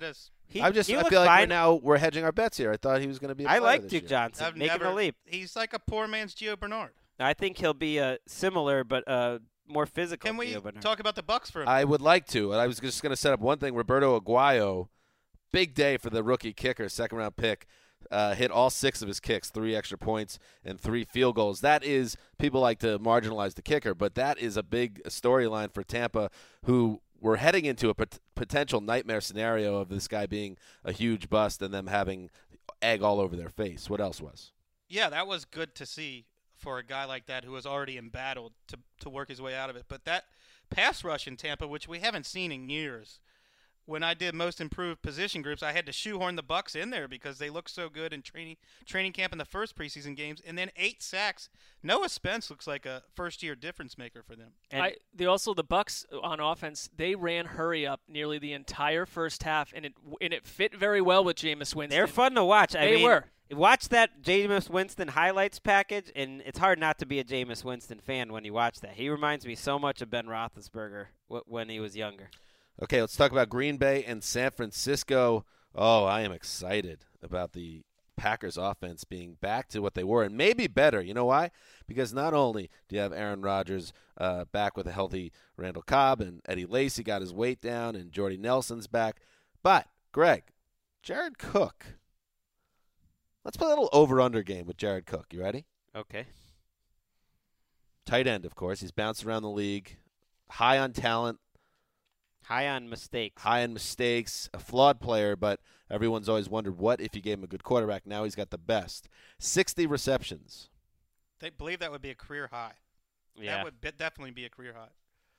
B: feel like we're hedging our bets here. I thought he was going to be.
E: I like Duke Johnson. Making a leap.
C: He's like a poor man's Gio Bernard.
E: I think he'll be similar, but more physical.
C: Can we talk about the Bucs for a minute?
B: I would like to. I was just going to set up one thing. Roberto Aguayo, big day for the rookie kicker, second-round pick. Hit all 6 of his kicks, 3 extra points and 3 field goals. That is, people like to marginalize the kicker, but that is a big storyline for Tampa, who were heading into a potential nightmare scenario of this guy being a huge bust and them having egg all over their face. What else was?
C: Yeah, that was good to see for a guy like that who was already embattled to work his way out of it. But that pass rush in Tampa, which we haven't seen in years, when I did most improved position groups, I had to shoehorn the Bucs in there because they looked so good in training camp in the first preseason games, and then 8 sacks. Noah Spence looks like a first-year difference maker for them.
D: And the Bucs on offense, they ran hurry up nearly the entire first half, and it fit very well with Jameis Winston.
E: They're fun to watch.
D: They were.
E: Watch that Jameis Winston highlights package, and it's hard not to be a Jameis Winston fan when you watch that. He reminds me so much of Ben Roethlisberger when he was younger.
B: Okay, let's talk about Green Bay and San Francisco. Oh, I am excited about the Packers offense being back to what they were and maybe better. You know why? Because not only do you have Aaron Rodgers back with a healthy Randall Cobb and Eddie Lacy got his weight down and Jordy Nelson's back, but, Greg, Jared Cook. Let's play a little over-under game with Jared Cook. You ready?
E: Okay.
B: Tight end, of course. He's bounced around the league. High on talent.
E: High on mistakes.
B: A flawed player, but everyone's always wondered what if you gave him a good quarterback. Now he's got the best. 60 receptions.
C: They believe that would be a career high.
E: Yeah.
C: That would definitely be a career high.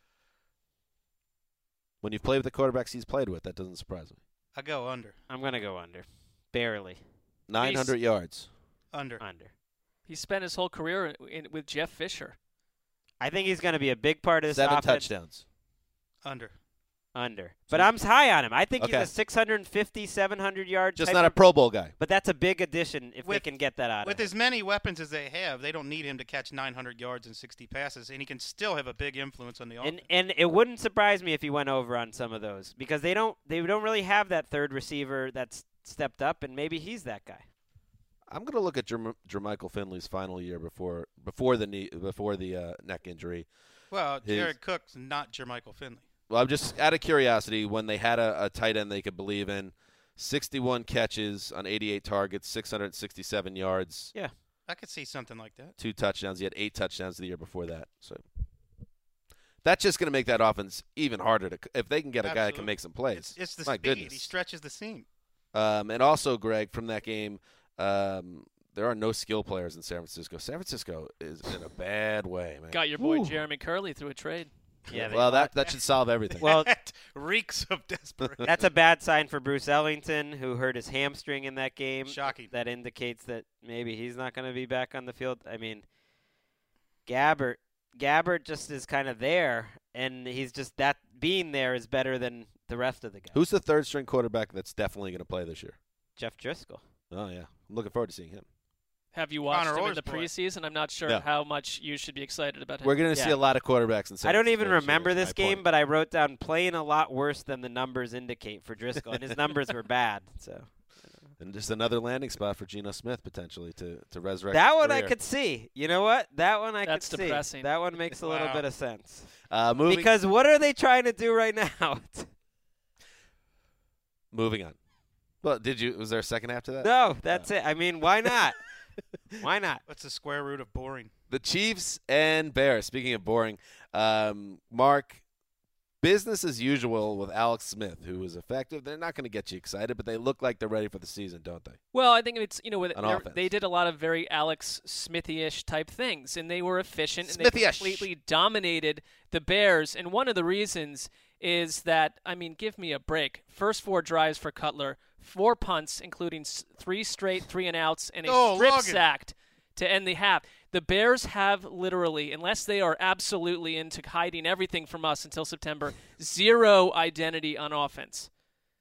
B: When you've played with the quarterbacks he's played with, that doesn't surprise me.
C: I go under.
E: I'm going to go under. Barely.
B: 900 yards.
C: Under.
D: He spent his whole career with Jeff Fisher.
E: I think he's going to be a big part of this
B: 7
E: offense.
B: touchdowns.
C: Under.
E: But I'm high on him. I think he's a 650, 700 yard
B: Just not a Pro Bowl guy.
E: But that's a big addition if they can get that out of him.
C: With as many weapons as they have, they don't need him to catch 900 yards and 60 passes, and he can still have a big influence on the offense.
E: And it wouldn't surprise me if he went over on some of those because they don't really have that third receiver that's stepped up, and maybe he's that guy.
B: I'm going to look at Jermichael Finley's final year before the neck injury.
C: Well, Jared Cook's not Jermichael Finley.
B: Well, I'm just out of curiosity, when they had a tight end they could believe in, 61 catches on 88 targets, 667 yards.
C: Yeah, I could see something like that.
B: 2 touchdowns. He had 8 touchdowns the year before that. So that's just going to make that offense even harder if they can get a guy that can make some plays.
C: It's the
B: My
C: speed.
B: goodness.
C: He stretches the seam.
B: And also, Greg, from that game, there are no skill players in San Francisco. San Francisco is in a bad way, man.
D: Got your boy Jeremy Curley through a trade.
E: Yeah,
B: well, that should solve everything.
E: Well,
C: that reeks of desperation.
E: That's a bad sign for Bruce Ellington, who hurt his hamstring in that game.
C: Shocking.
E: That indicates that maybe he's not going to be back on the field. I mean, Gabbert just is kind of there, and he's just that being there is better than the rest of the guys.
B: Who's the third-string quarterback that's definitely going to play this year?
E: Jeff Driscoll.
B: Oh, yeah. I'm looking forward to seeing him.
D: Have you watched
C: Connor
D: him in the
C: Orr's
D: preseason? I'm not sure how much you should be excited about him.
B: We're going to see a lot of quarterbacks in San
E: I don't even
B: Francisco
E: remember
B: this year,
E: this
B: is my
E: game,
B: point.
E: but I wrote down playing a lot worse than the numbers indicate for Driscoll, and his numbers were bad. So,
B: and just another landing spot for Geno Smith potentially to resurrect
E: that
B: his
E: one
B: career.
E: I could see. You know what? That one I
D: That's
E: could see.
D: depressing.
E: That one makes a little bit of sense.
B: Because
E: what are they trying to do right now?
B: Moving on. Well, was there a second half to that?
E: No, that's it. I mean, why not? Why not?
C: What's the square root of boring?
B: The Chiefs and Bears. Speaking of boring, Mark, business as usual with Alex Smith, who is effective. They're not going to get you excited, but they look like they're ready for the season, don't they?
D: Well, I think it's they did a lot of very Alex Smithy-ish type things, and they were efficient and they completely dominated the Bears. And one of the reasons is that, I mean, give me a break. First 4 drives for Cutler, 4 punts, including 3 straight 3-and-outs, and a strip sack to end the half. The Bears have literally, unless they are absolutely into hiding everything from us until September, 0 identity on offense.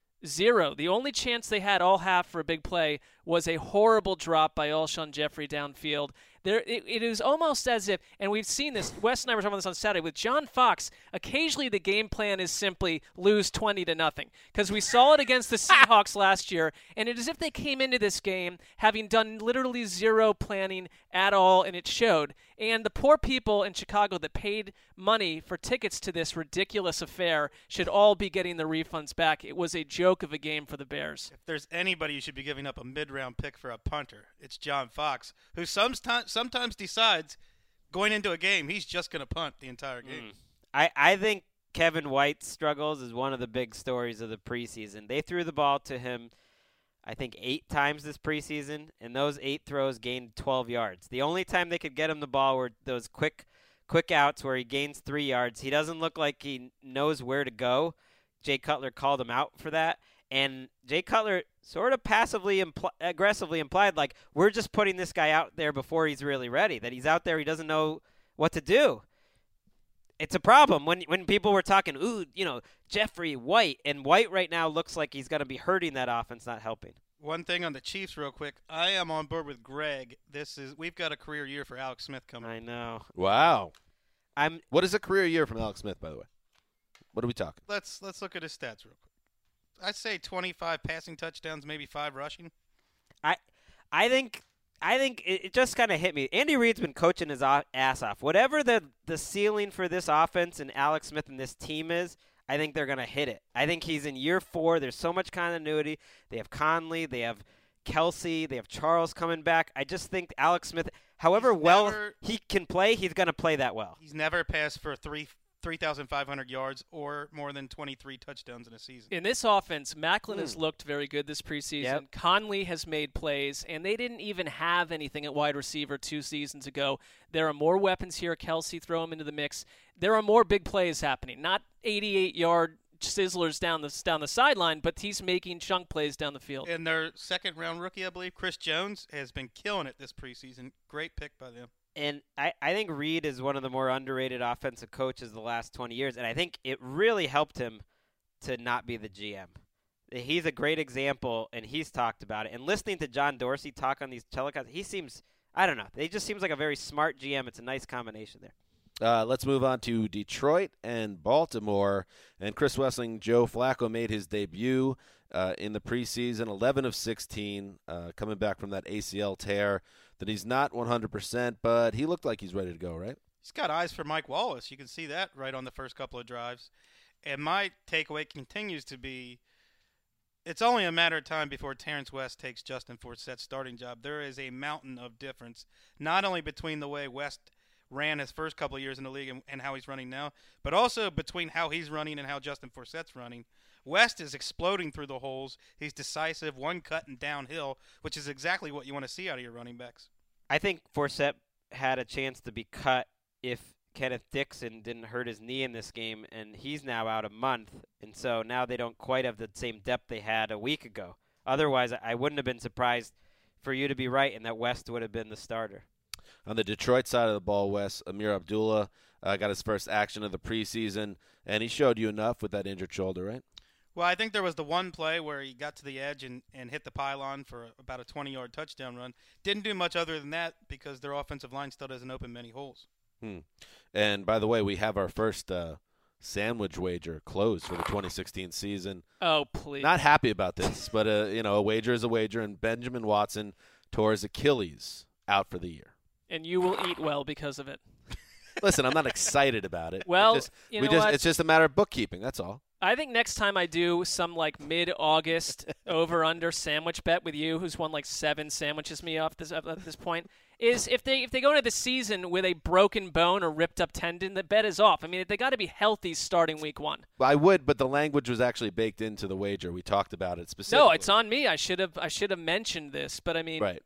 D: 0. The only chance they had all half for a big play was a horrible drop by Alshon Jeffrey downfield. It is almost as if, and we've seen this, Wes and I were talking about this on Saturday, with John Fox, occasionally the game plan is simply lose 20-0. Because we saw it against the Seahawks last year, and it is as if they came into this game having done literally 0 planning at all, and it showed. And the poor people in Chicago that paid money for tickets to this ridiculous affair should all be getting their refunds back. It was a joke of a game for the Bears.
C: If there's anybody you should be giving up a mid-round pick for a punter, it's John Fox, who sometimes decides going into a game he's just going to punt the entire game.
E: I think Kevin White's struggles is one of the big stories of the preseason. They threw the ball to him, I think, 8 times this preseason, and those 8 throws gained 12 yards. The only time they could get him the ball were those quick outs where he gains 3 yards. He doesn't look like he knows where to go. Jay Cutler called him out for that. And Jay Cutler sort of passively, aggressively implied, like, we're just putting this guy out there before he's really ready, that he's out there, he doesn't know what to do. It's a problem when people were talking, Jeffrey, White, and White right now looks like he's going to be hurting that offense, not helping.
C: One thing on the Chiefs real quick. I am on board with Greg. We've got a career year for Alex Smith coming.
E: I know.
B: Wow. What is a career year from Alex Smith, by the way? What are we talking?
C: Let's look at his stats real quick. I'd say 25 passing touchdowns, maybe 5 rushing.
E: I think it just kind of hit me. Andy Reid's been coaching his ass off. Whatever the ceiling for this offense and Alex Smith and this team is, I think they're going to hit it. I think he's in year 4. There's so much continuity. They have Conley. They have Kelsey. They have Charles coming back. I just think Alex Smith, however he can play, he's going to play that well.
C: He's never passed for 3,500 yards or more than 23 touchdowns in a season.
D: In this offense, Macklin has looked very good this preseason.
E: Yep.
D: Conley has made plays, and they didn't even have anything at wide receiver 2 seasons ago. There are more weapons here. Kelsey, throw him into the mix. There are more big plays happening. Not 88-yard sizzlers down the sideline, but he's making chunk plays down the field.
C: And their second-round rookie, I believe, Chris Jones, has been killing it this preseason. Great pick by them.
E: And I think Reid is one of the more underrated offensive coaches the last 20 years, and I think it really helped him to not be the GM. He's a great example, and he's talked about it. And listening to John Dorsey talk on these telecasts, he seems, I don't know, he just seems like a very smart GM. It's a nice combination there.
B: Let's move on to Detroit and Baltimore. And Chris Wessling, Joe Flacco made his debut in the preseason, 11 of 16, coming back from that ACL tear. That he's not 100%, but he looked like he's ready to go, right?
C: He's got eyes for Mike Wallace. You can see that right on the first couple of drives. And my takeaway continues to be it's only a matter of time before Terrence West takes Justin Forsett's starting job. There is a mountain of difference, not only between the way West ran his first couple of years in the league and how he's running now, but also between how he's running and how Justin Forsett's running. West is exploding through the holes. He's decisive, one cut and downhill, which is exactly what you want to see out of your running backs.
E: I think Forsett had a chance to be cut if Kenneth Dixon didn't hurt his knee in this game, and he's now out a month. And so now they don't quite have the same depth they had a week ago. Otherwise, I wouldn't have been surprised for you to be right and that West would have been the starter.
B: On the Detroit side of the ball, Wes, Amir Abdullah got his first action of the preseason, and he showed you enough with that injured shoulder, right?
C: Well, I think there was the one play where he got to the edge and hit the pylon for about a 20-yard touchdown run. Didn't do much other than that because their offensive line still doesn't open many holes.
B: And, by the way, we have our first sandwich wager closed for the 2016 season.
D: Oh, please.
B: Not happy about this, but, a wager is a wager, and Benjamin Watson tore his Achilles out for the year.
D: And you will eat well because of it.
B: Listen, I'm not excited about it.
D: Well,
B: it's just a matter of bookkeeping, that's all.
D: I think next time I do some like mid-August over/under sandwich bet with you, who's won like 7 sandwiches me off at this point, is if they go into the season with a broken bone or ripped up tendon, the bet is off. I mean, they got to be healthy starting week 1.
B: I would, but the language was actually baked into the wager. We talked about it specifically.
D: No, it's on me. I should have mentioned this, but I mean,
B: right.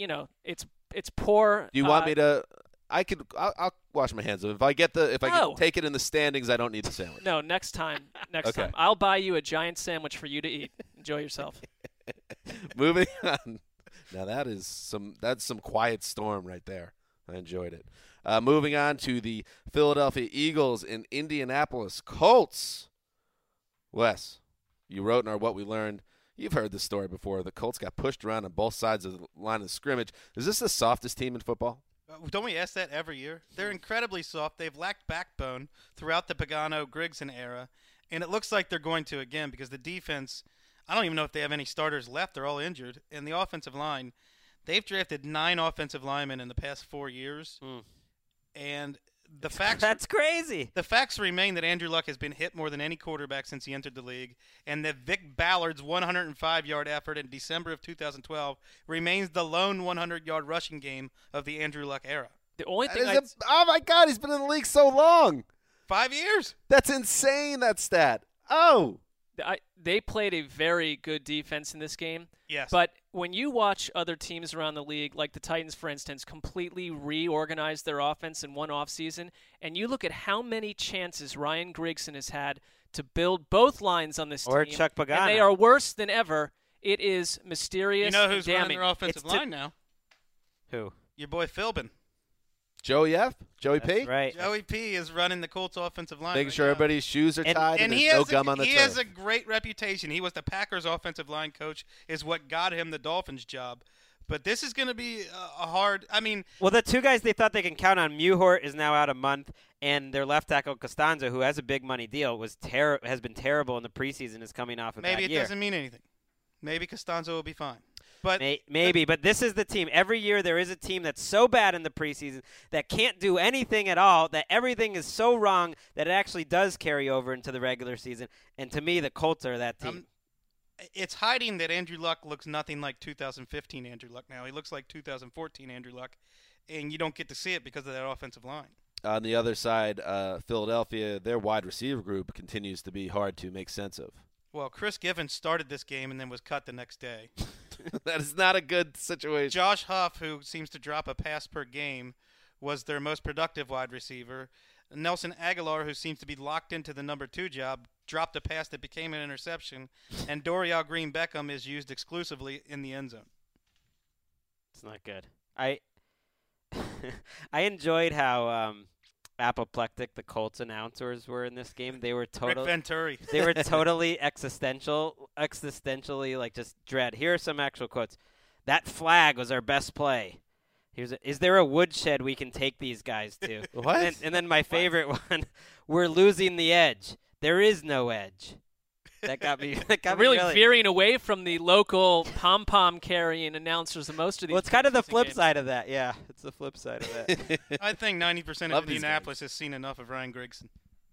D: It's poor.
B: Do you want me to? I'll wash my hands of it. If I can take it in the standings, I don't need the sandwich.
D: No, next time.
B: Okay.
D: Time. I'll buy you a giant sandwich for you to eat. Enjoy yourself.
B: Moving on. Now that's some quiet storm right there. I enjoyed it. Moving on to the Philadelphia Eagles and Indianapolis Colts. Wes, you wrote in our What We Learned. You've heard this story before. The Colts got pushed around on both sides of the line of scrimmage. Is this the softest team in football?
C: Don't we ask that every year? They're incredibly soft. They've lacked backbone throughout the Pagano-Grigson era, and it looks like they're going to again because the defense, I don't even know if they have any starters left. They're all injured. And the offensive line, they've drafted 9 offensive linemen in the past 4 years. And the facts
E: That's crazy.
C: The facts remain that Andrew Luck has been hit more than any quarterback since he entered the league, and that Vic Ballard's 105-yard effort in December of 2012 remains the lone 100-yard rushing game of the Andrew Luck era.
D: The only thing
B: oh my God, he's been in the league so long.
C: 5 years.
B: That's insane, that stat. Oh.
D: They played a very good defense in this game.
C: Yes.
D: But when you watch other teams around the league, like the Titans, for instance, completely reorganize their offense in one offseason, and you look at how many chances Ryan Grigson has had to build both lines on this
E: or
D: team,
E: Chuck Pagano.
D: and they are worse than ever, it is mysterious.
C: You know who's
D: and
C: running
D: damning.
C: their offensive line now?
E: Who?
C: Your boy Philbin.
B: Joey F? Joey P?
E: That's right.
C: Joey P is running the Colts offensive line.
B: Making sure everybody's shoes are tied and there's no gum on the turf.
C: He has a great reputation. He was the Packers offensive line coach, is what got him the Dolphins job. But this is going to be a hard – I mean –
E: Well, the 2 guys they thought they can count on, Muhort is now out a month, and their left tackle Costanzo, who has a big money deal, has been terrible in the preseason, is coming off a bad year.
C: Maybe it doesn't mean anything. Maybe Costanzo will be fine. But
E: maybe, but this is the team. Every year there is a team that's so bad in the preseason that can't do anything at all, that everything is so wrong that it actually does carry over into the regular season. And to me, the Colts are that team.
C: It's hiding that Andrew Luck looks nothing like 2015 Andrew Luck now. He looks like 2014 Andrew Luck, and you don't get to see it because of that offensive line.
B: On the other side, Philadelphia, their wide receiver group continues to be hard to make sense of.
C: Well, Chris Givens started this game and then was cut the next day.
B: That is not a good situation.
C: Josh Huff, who seems to drop a pass per game, was their most productive wide receiver. Nelson Aguilar, who seems to be locked into the number 2 job, dropped a pass that became an interception. And Dorial Green-Beckham is used exclusively in the end zone.
E: It's not good. I enjoyed how apoplectic the Colts announcers were in this game. They were
C: Rick Venturi.
E: They were totally existentially like just dread. Here are some actual quotes. That flag was our best play. Is there a woodshed we can take these guys to?
B: What?
E: And then my favorite one, we're losing the edge. There is no edge. That got me.
D: Really veering away from the local pom-pom carrying announcers of most of these.
E: Well, it's kind of the flip
D: games.
E: side of that. Yeah, it's the flip side of that.
C: I think 90% of Indianapolis has seen enough of Ryan Grigson.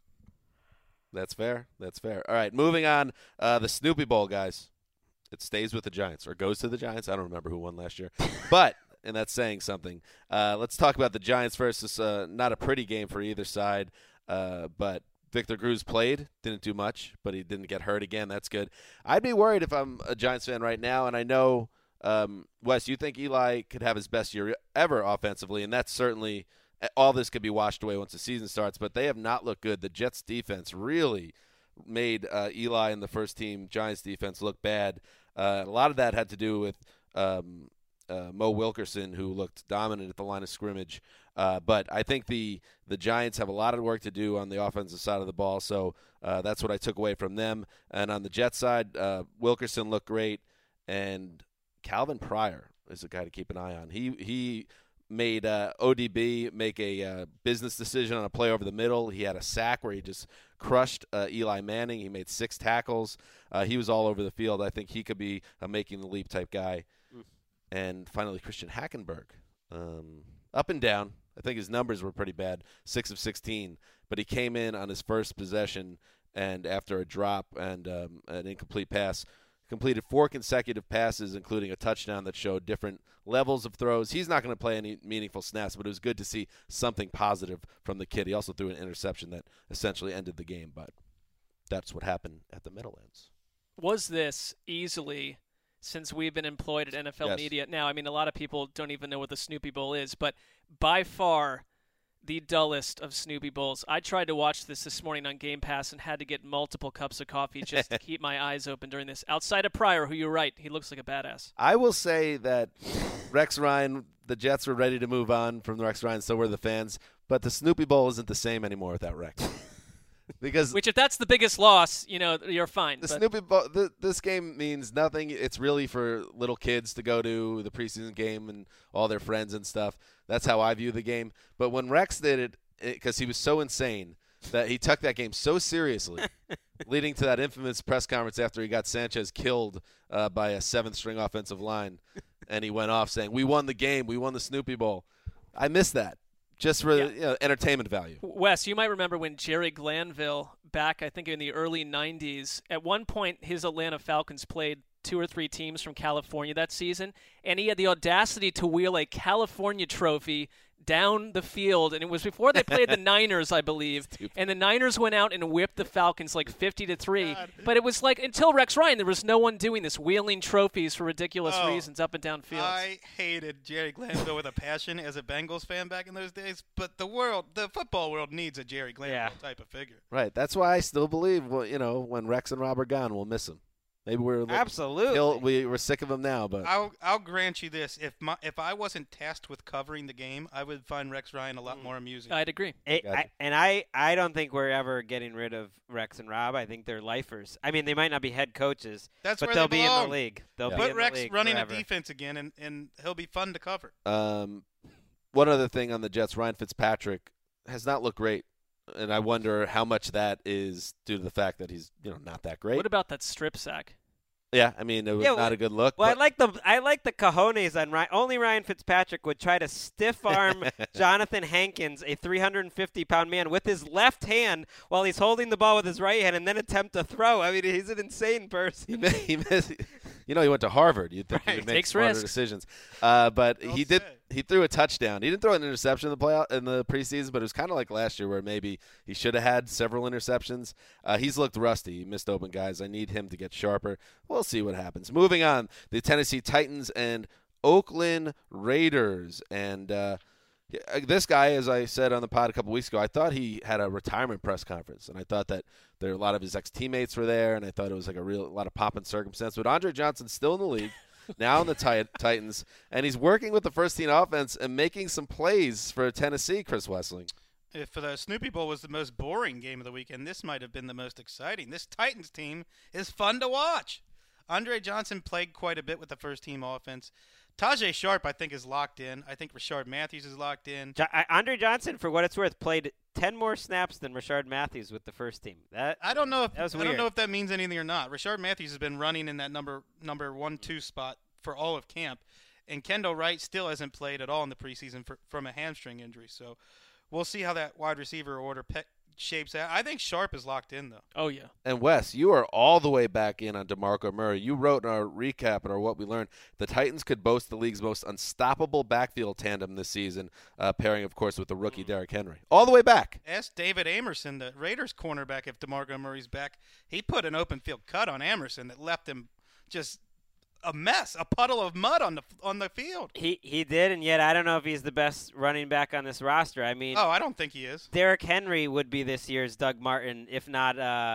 B: That's fair. That's fair. All right, moving on. The Snoopy Bowl, guys. It stays with the Giants or goes to the Giants. I don't remember who won last year. But, and that's saying something, let's talk about the Giants first. It's not a pretty game for either side, but Victor Cruz played, didn't do much, but he didn't get hurt again. That's good. I'd be worried if I'm a Giants fan right now, and I know, Wes, you think Eli could have his best year ever offensively, and that's certainly all this could be washed away once the season starts, but they have not looked good. The Jets' defense really made Eli and the first-team Giants defense look bad. A lot of that had to do with Mo Wilkerson, who looked dominant at the line of scrimmage. But I think the Giants have a lot of work to do on the offensive side of the ball, so that's what I took away from them. And on the Jets side, Wilkerson looked great, and Calvin Pryor is a guy to keep an eye on. He made ODB make a business decision on a play over the middle. He had a sack where he just crushed Eli Manning. He made 6 tackles. He was all over the field. I think he could be a making the leap type guy. And finally, Christian Hackenberg. Up and down. I think his numbers were pretty bad, 6 of 16. But he came in on his first possession and after a drop and an incomplete pass, completed 4 consecutive passes, including a touchdown that showed different levels of throws. He's not going to play any meaningful snaps, but it was good to see something positive from the kid. He also threw an interception that essentially ended the game, but that's what happened at the Meadowlands.
D: Was this easily, since we've been employed at NFL
B: Yes.
D: media, now, I mean, a lot of people don't even know what the Snoopy Bowl is, but by far the dullest of Snoopy Bowls. I tried to watch this morning on Game Pass and had to get multiple cups of coffee just to keep my eyes open during this. Outside of Pryor, who you're right, he looks like a badass.
B: I will say that Rex Ryan, the Jets were ready to move on from Rex Ryan, so were the fans, but the Snoopy Bowl isn't the same anymore without Rex. Because
D: Which, if that's the biggest loss, you're fine.
B: the
D: but
B: Snoopy Bowl, this game means nothing. It's really for little kids to go to the preseason game and all their friends and stuff. That's how I view the game. But when Rex did it, because he was so insane that he took that game so seriously, leading to that infamous press conference after he got Sanchez killed by a 7th-string offensive line, and he went off saying, "We won the game. We won the Snoopy Bowl." I miss that. Just for entertainment value.
D: Wes, you might remember when Jerry Glanville, back I think in the early 90s, at one point his Atlanta Falcons played 2 or 3 teams from California that season, and he had the audacity to wheel a California trophy down the field, and it was before they played the Niners, I believe.
B: Stupid.
D: And the Niners went out and whipped the Falcons like 50-3. But it was like until Rex Ryan, there was no one doing this, wheeling trophies for ridiculous reasons up and down fields.
C: I hated Jerry Glanville with a passion as a Bengals fan back in those days, but the football world needs a Jerry Glanville type of figure.
B: Right. That's why I still believe, when Rex and Rob are gone, we'll miss him. Maybe
E: Absolutely.
B: we're sick of him now, but
C: I'll grant you this: if I wasn't tasked with covering the game, I would find Rex Ryan a lot more amusing.
D: I'd agree.
E: I don't think we're ever getting rid of Rex and Rob. I think they're lifers. I mean, they might not be head coaches,
C: That's
E: but
C: where
E: they'll
C: they
E: be in
C: belong.
E: the league. They'll be
C: Put
E: in
C: Rex
E: the league
C: running
E: forever.
C: a defense again, and he'll be fun to cover.
B: one other thing on the Jets, Ryan Fitzpatrick has not looked great, and I wonder how much that is due to the fact that he's not that great.
D: What about that strip sack?
B: Yeah, I mean, it was not a good look.
E: Well,
B: but
E: I like the cojones on Ryan. Only Ryan Fitzpatrick would try to stiff arm Jonathan Hankins, a 350-pound man, with his left hand while he's holding the ball with his right hand, and then attempt to throw. I mean, he's an insane person.
B: he went to Harvard. You'd think he would make
D: Takes
B: smarter
D: risks.
B: decisions. But
C: Don't
B: he did.
C: say.
B: He threw a touchdown. He didn't throw an interception in the preseason, but it was kind of like last year where maybe he should have had several interceptions. He's looked rusty. He missed open guys. I need him to get sharper. We'll see what happens. Moving on, the Tennessee Titans and Oakland Raiders. And this guy, as I said on the pod a couple weeks ago, I thought he had a retirement press conference, and I thought that a lot of his ex-teammates were there, and I thought it was like a lot of pomp and circumstance. But Andre Johnson's still in the league. Now in the Titans, and he's working with the first-team offense and making some plays for Tennessee, Chris Wessling.
C: If the Snoopy Bowl was the most boring game of the weekend, this might have been the most exciting. This Titans team is fun to watch. Andre Johnson played quite a bit with the first-team offense. Tajay Sharp, I think, is locked in. I think Rashard Matthews is locked in.
E: Andre Johnson, for what it's worth, played 10 more snaps than Rashard Matthews with the first team.
C: I don't know if
E: that was
C: I
E: weird.
C: don't know if that means anything or not. Rashard Matthews has been running in that number 1-2 spot for all of camp, and Kendall Wright still hasn't played at all in the preseason from a hamstring injury. So we'll see how that wide receiver order shapes out. I think Sharp is locked in, though.
D: Oh, yeah.
B: And Wes, you are all the way back in on DeMarco Murray. You wrote in our recap and our what we learned, the Titans could boast the league's most unstoppable backfield tandem this season, pairing, of course, with the rookie Derrick Henry. All the way back.
C: Ask David Amerson, the Raiders cornerback, if DeMarco Murray's back. He put an open field cut on Amerson that left him just a mess, a puddle of mud on the field.
E: He did, and yet I don't know if he's the best running back on this roster. I mean,
C: I don't think he is.
E: Derrick Henry would be this year's Doug Martin, if not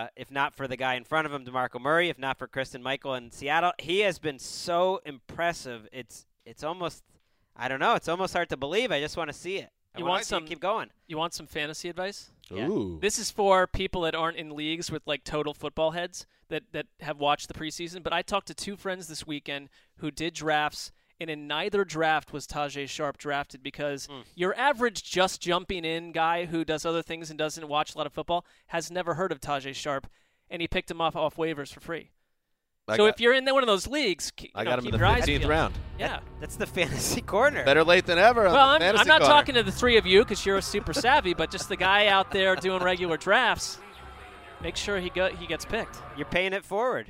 E: for the guy in front of him, DeMarco Murray, if not for Christian Michael in Seattle. He has been so impressive. It's almost, I don't know, it's almost hard to believe. I just want to see it.
D: You want
E: to keep going.
D: You want some fantasy advice?
E: Yeah.
B: Ooh.
D: This is for people that aren't in leagues with like total football heads that have watched the preseason. But I talked to 2 friends this weekend who did drafts, and in neither draft was Tajay Sharp drafted because your average just jumping in guy who does other things and doesn't watch a lot of football has never heard of Tajay Sharp, and he picked him off waivers for free. If you're in one of those leagues,
B: I got him in
D: keep
B: the
D: your eyes
B: 15th
D: peeled.
B: round.
D: Yeah.
E: That's the fantasy corner.
B: Better late than ever.
D: Well,
B: on the
D: I'm
B: fantasy
D: not
B: corner.
D: talking to the 3 of you because you're super savvy, but just the guy out there doing regular drafts. Make sure he gets picked.
E: You're paying it forward.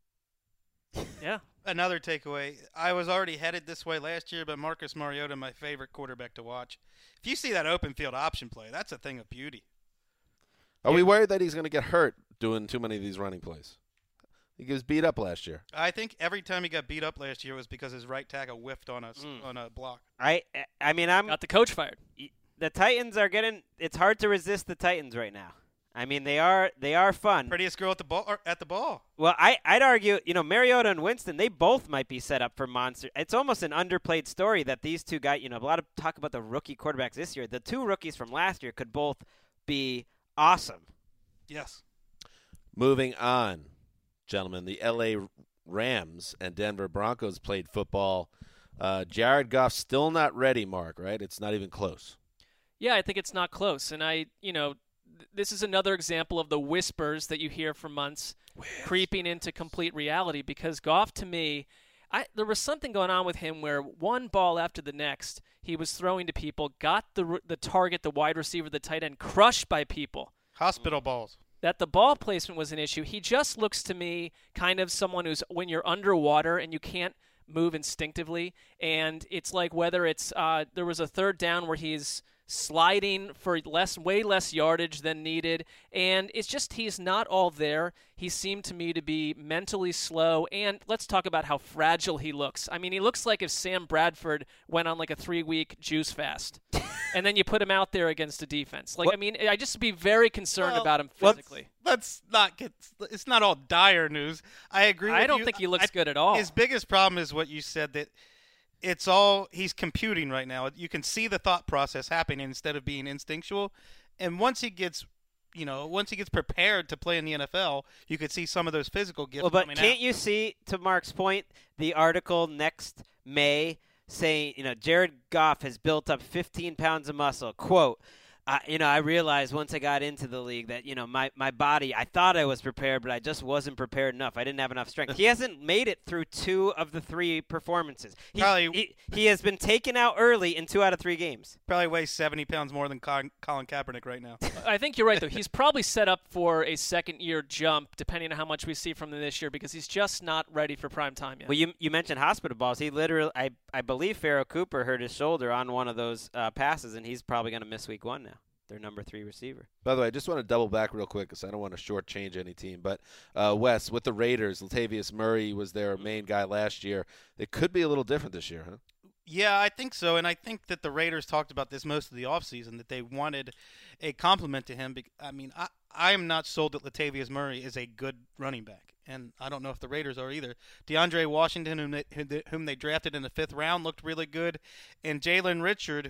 D: Yeah.
C: Another takeaway. I was already headed this way last year, but Marcus Mariota, my favorite quarterback to watch. If you see that open field option play, that's a thing of beauty.
B: Are we worried that he's going to get hurt doing too many of these running plays? He was beat up last year.
C: I think every time he got beat up last year was because his right tackle whiffed on a block.
E: I mean, I'm
D: Got the coach fired.
E: the Titans are getting. It's hard to resist the Titans right now. I mean, they are fun.
C: Prettiest girl at the ball.
E: Well, I'd argue, Mariota and Winston, they both might be set up for monster. It's almost an underplayed story that these two guys, a lot of talk about the rookie quarterbacks this year. The two rookies from last year could both be awesome.
C: Yes.
B: Moving on, gentlemen, the L.A. Rams and Denver Broncos played football. Jared Goff's still not ready, Mark, right? It's not even close.
D: Yeah, I think it's not close. And this is another example of the whispers that you hear for months creeping into complete reality, because Goff, to me, there was something going on with him where one ball after the next, he was throwing to people, got the target, the wide receiver, the tight end, crushed by people.
C: Hospital balls.
D: That the ball placement was an issue. He just looks to me kind of someone who's, when you're underwater and you can't move instinctively, and it's like whether it's there was a third down where he's sliding for way less yardage than needed, and it's just he's not all there. He seemed to me to be mentally slow, and let's talk about how fragile he looks. I mean, he looks like if Sam Bradford went on like a 3-week juice fast, and then you put him out there against a defense. Like, I mean, I just be very concerned about him physically.
C: Let's not get – it's not all dire news. I agree with you.
D: I don't think he looks good at all.
C: His biggest problem is what you said, that it's all – he's computing right now. You can see the thought process happening instead of being instinctual. And once he gets prepared to play in the NFL, you could see some of those physical gifts coming out.
E: Well, but can't you see, to Mark's point, the article next May saying, Jared Goff has built up 15 pounds of muscle. Quote, I realized once I got into the league that, my body, I thought I was prepared, but I just wasn't prepared enough. I didn't have enough strength. He hasn't made it through 2 of the 3 performances. He has been taken out early in 2 out of 3 games.
C: Probably weighs 70 pounds more than Colin Kaepernick right now.
D: I think you're right, though. He's probably set up for a second-year jump, depending on how much we see from him this year, because he's just not ready for prime time yet.
E: Well, you mentioned hospital balls. He literally, I believe Pharaoh Cooper hurt his shoulder on one of those passes, and he's probably going to miss week 1 now. Their number 3 receiver.
B: By the way, I just want to double back real quick because I don't want to shortchange any team. But, Wes, with the Raiders, Latavius Murray was their main guy last year. It could be a little different this year, huh?
C: Yeah, I think so. And I think that the Raiders talked about this most of the offseason, that they wanted a compliment to him. I mean, I am not sold that Latavius Murray is a good running back. And I don't know if the Raiders are either. DeAndre Washington, whom they drafted in the 5th round, looked really good. And Jalen Richard,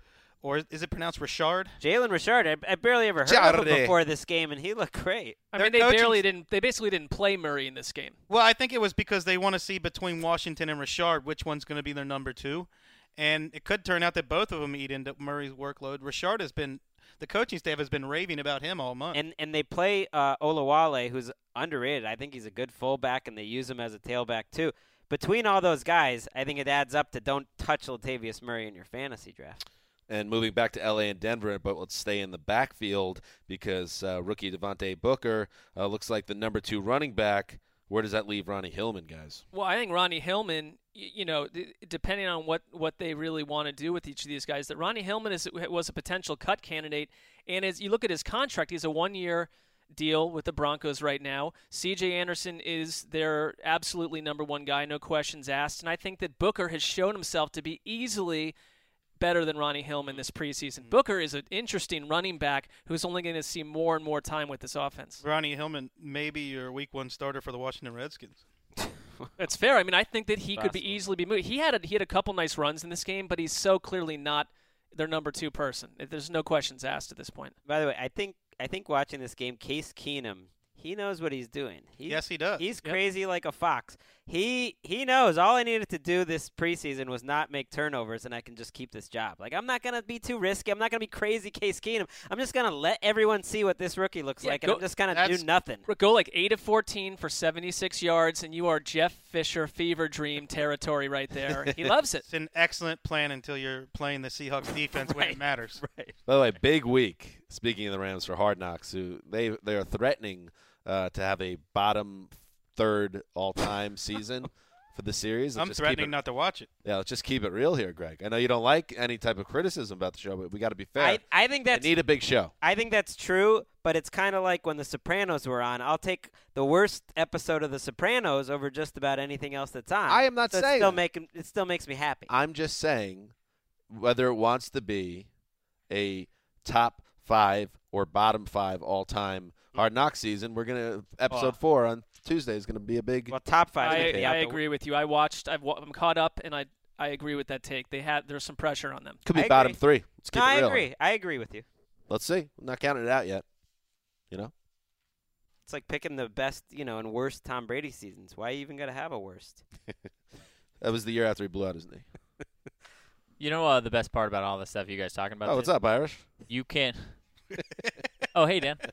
C: or is it pronounced Richard?
E: Jalen Richard. I barely ever heard of him before this game, and he looked great.
D: I mean, they basically didn't play Murray in this game.
C: Well, I think it was because they want to see between Washington and Richard which one's going to be their number 2. And it could turn out that both of them eat into Murray's workload. Richard the coaching staff has been raving about him all month.
E: And they play Olawale, who's underrated. I think he's a good fullback, and they use him as a tailback too. Between all those guys, I think it adds up to don't touch Latavius Murray in your fantasy draft.
B: And moving back to L.A. and Denver, but let's stay in the backfield because rookie Devontae Booker looks like the number 2 running back. Where does that leave Ronnie Hillman, guys?
D: Well, I think Ronnie Hillman, depending on what they really want to do with each of these guys, that Ronnie Hillman was a potential cut candidate. And as you look at his contract, he's a 1-year deal with the Broncos right now. C.J. Anderson is their absolutely number 1 guy, no questions asked. And I think that Booker has shown himself to be easily better than Ronnie Hillman this preseason. Booker is an interesting running back who's only going to see more and more time with this offense.
C: Ronnie Hillman may be your week 1 starter for the Washington Redskins.
D: That's fair. I mean, I think that he could be easily be moved. He had a couple nice runs in this game, but he's so clearly not their number 2 person. There's no questions asked at this point.
E: By the way, I think watching this game, Case Keenum, he knows what he's doing.
C: Yes, he does.
E: He's crazy like a fox. He knows all I needed to do this preseason was not make turnovers, and I can just keep this job. Like, I'm not going to be too risky. I'm not going to be crazy Case Keenum. I'm just going to let everyone see what this rookie looks like, and I'm just going to do nothing.
D: Go like 8 of 14 for 76 yards, and you are Jeff Fisher fever dream territory right there. He loves it.
C: It's an excellent plan until you're playing the Seahawks defense when it matters.
E: Right.
B: By the way, big week. Speaking of the Rams for Hard Knocks, who they are threatening to have a bottom third all-time season for the series.
C: I'm threatening not to watch it.
B: Yeah, let's just keep it real here, Greg. I know you don't like any type of criticism about the show, but we got to be fair.
E: I think
B: they need a big show.
E: I think that's true, but it's kind of like when The Sopranos were on. I'll take the worst episode of The Sopranos over just about anything else that's on.
B: I am not saying
E: it still makes me happy.
B: I'm just saying whether it wants to be a top 5 or bottom 5 all-time Hard Knock season, we're gonna episode 4 on Tuesday is gonna be a big.
E: Well, top 5.
D: I agree with you. I'm caught up, and I agree with that take. There's some pressure on them.
B: Could be bottom 3. Let's keep it real.
E: I agree with you.
B: Let's see. I'm not counting it out yet. You know,
E: it's like picking the best, and worst Tom Brady seasons. Why you even gotta have a worst?
B: That was the year after he blew out his knee.
F: You know the best part about all this stuff you guys talking about?
B: Oh, what's up, Irish?
F: You can't. Oh, hey, Dan.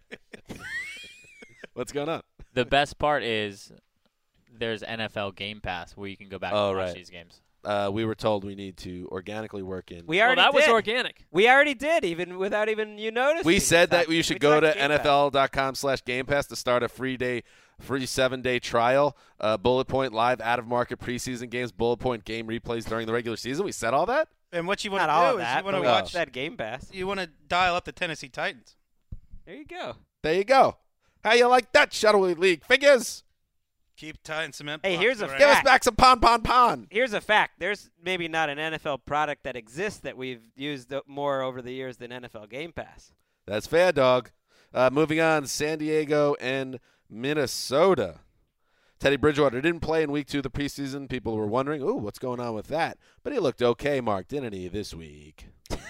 B: What's going on?
F: The best part is there's NFL Game Pass where you can go back and watch these games.
B: We were told we need to organically work in.
D: That was organic.
E: We already did, even without even you noticing.
B: We said that you should go to NFL.com/Game Pass to start a free 7-day trial. Bullet Point live out-of-market preseason games, Bullet Point game replays during the regular season. We said all that?
C: And what you want
E: Not all
C: to do
E: of
C: is
E: that,
C: you want to
E: but
C: watch
E: that Game Pass.
C: You want to dial up the Tennessee Titans.
E: There you go.
B: There you go. How you like that, Shuttle League figures?
C: Keep Titan cement.
E: Hey, here's a
C: blocks
B: Give
C: around.
B: us back some pon.
E: Here's a fact. There's maybe not an NFL product that exists that we've used more over the years than NFL Game Pass.
B: That's fair, dog. Moving on, San Diego and Minnesota. Teddy Bridgewater didn't play in week 2 of the preseason. People were wondering, ooh, what's going on with that? But he looked okay, Mark, didn't he, this week?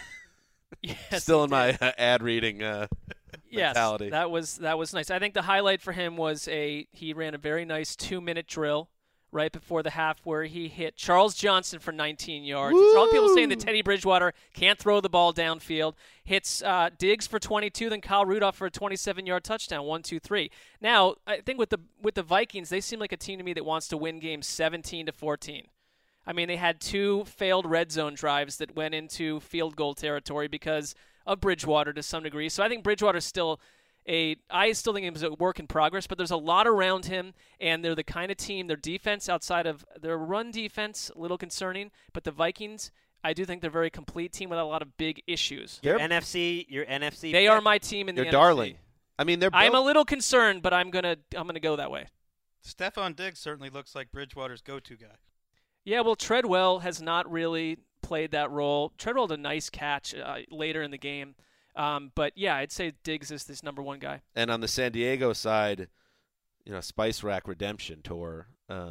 D: Yes,
B: Still in my ad reading mentality.
D: Yes, that was nice. I think the highlight for him was he ran a very nice 2-minute drill right before the half where he hit Charles Johnson for 19 yards. There's all the people saying that Teddy Bridgewater can't throw the ball downfield. Hits Diggs for 22, then Kyle Rudolph for a 27-yard touchdown. 1-2-3. Now, I think with the Vikings, they seem like a team to me that wants to win games 17-14. I mean, they had 2 failed red zone drives that went into field goal territory because of Bridgewater to some degree. So I think Bridgewater's still I still think he's a work in progress, but there's a lot around him, and they're the kind of team, their defense outside of their run defense, a little concerning, but the Vikings, I do think they're a very complete team without a lot of big issues.
E: Your NFC.
D: They are my team in the NFC.
B: Your darling. I mean, they're.
D: I'm a little concerned, but I'm gonna go that way.
C: Stephon Diggs certainly looks like Bridgewater's go-to guy.
D: Yeah, well, Treadwell has not really played that role. Treadwell had a nice catch later in the game. But, yeah, I'd say Diggs is this number 1 guy.
B: And on the San Diego side, Spice Rack Redemption Tour,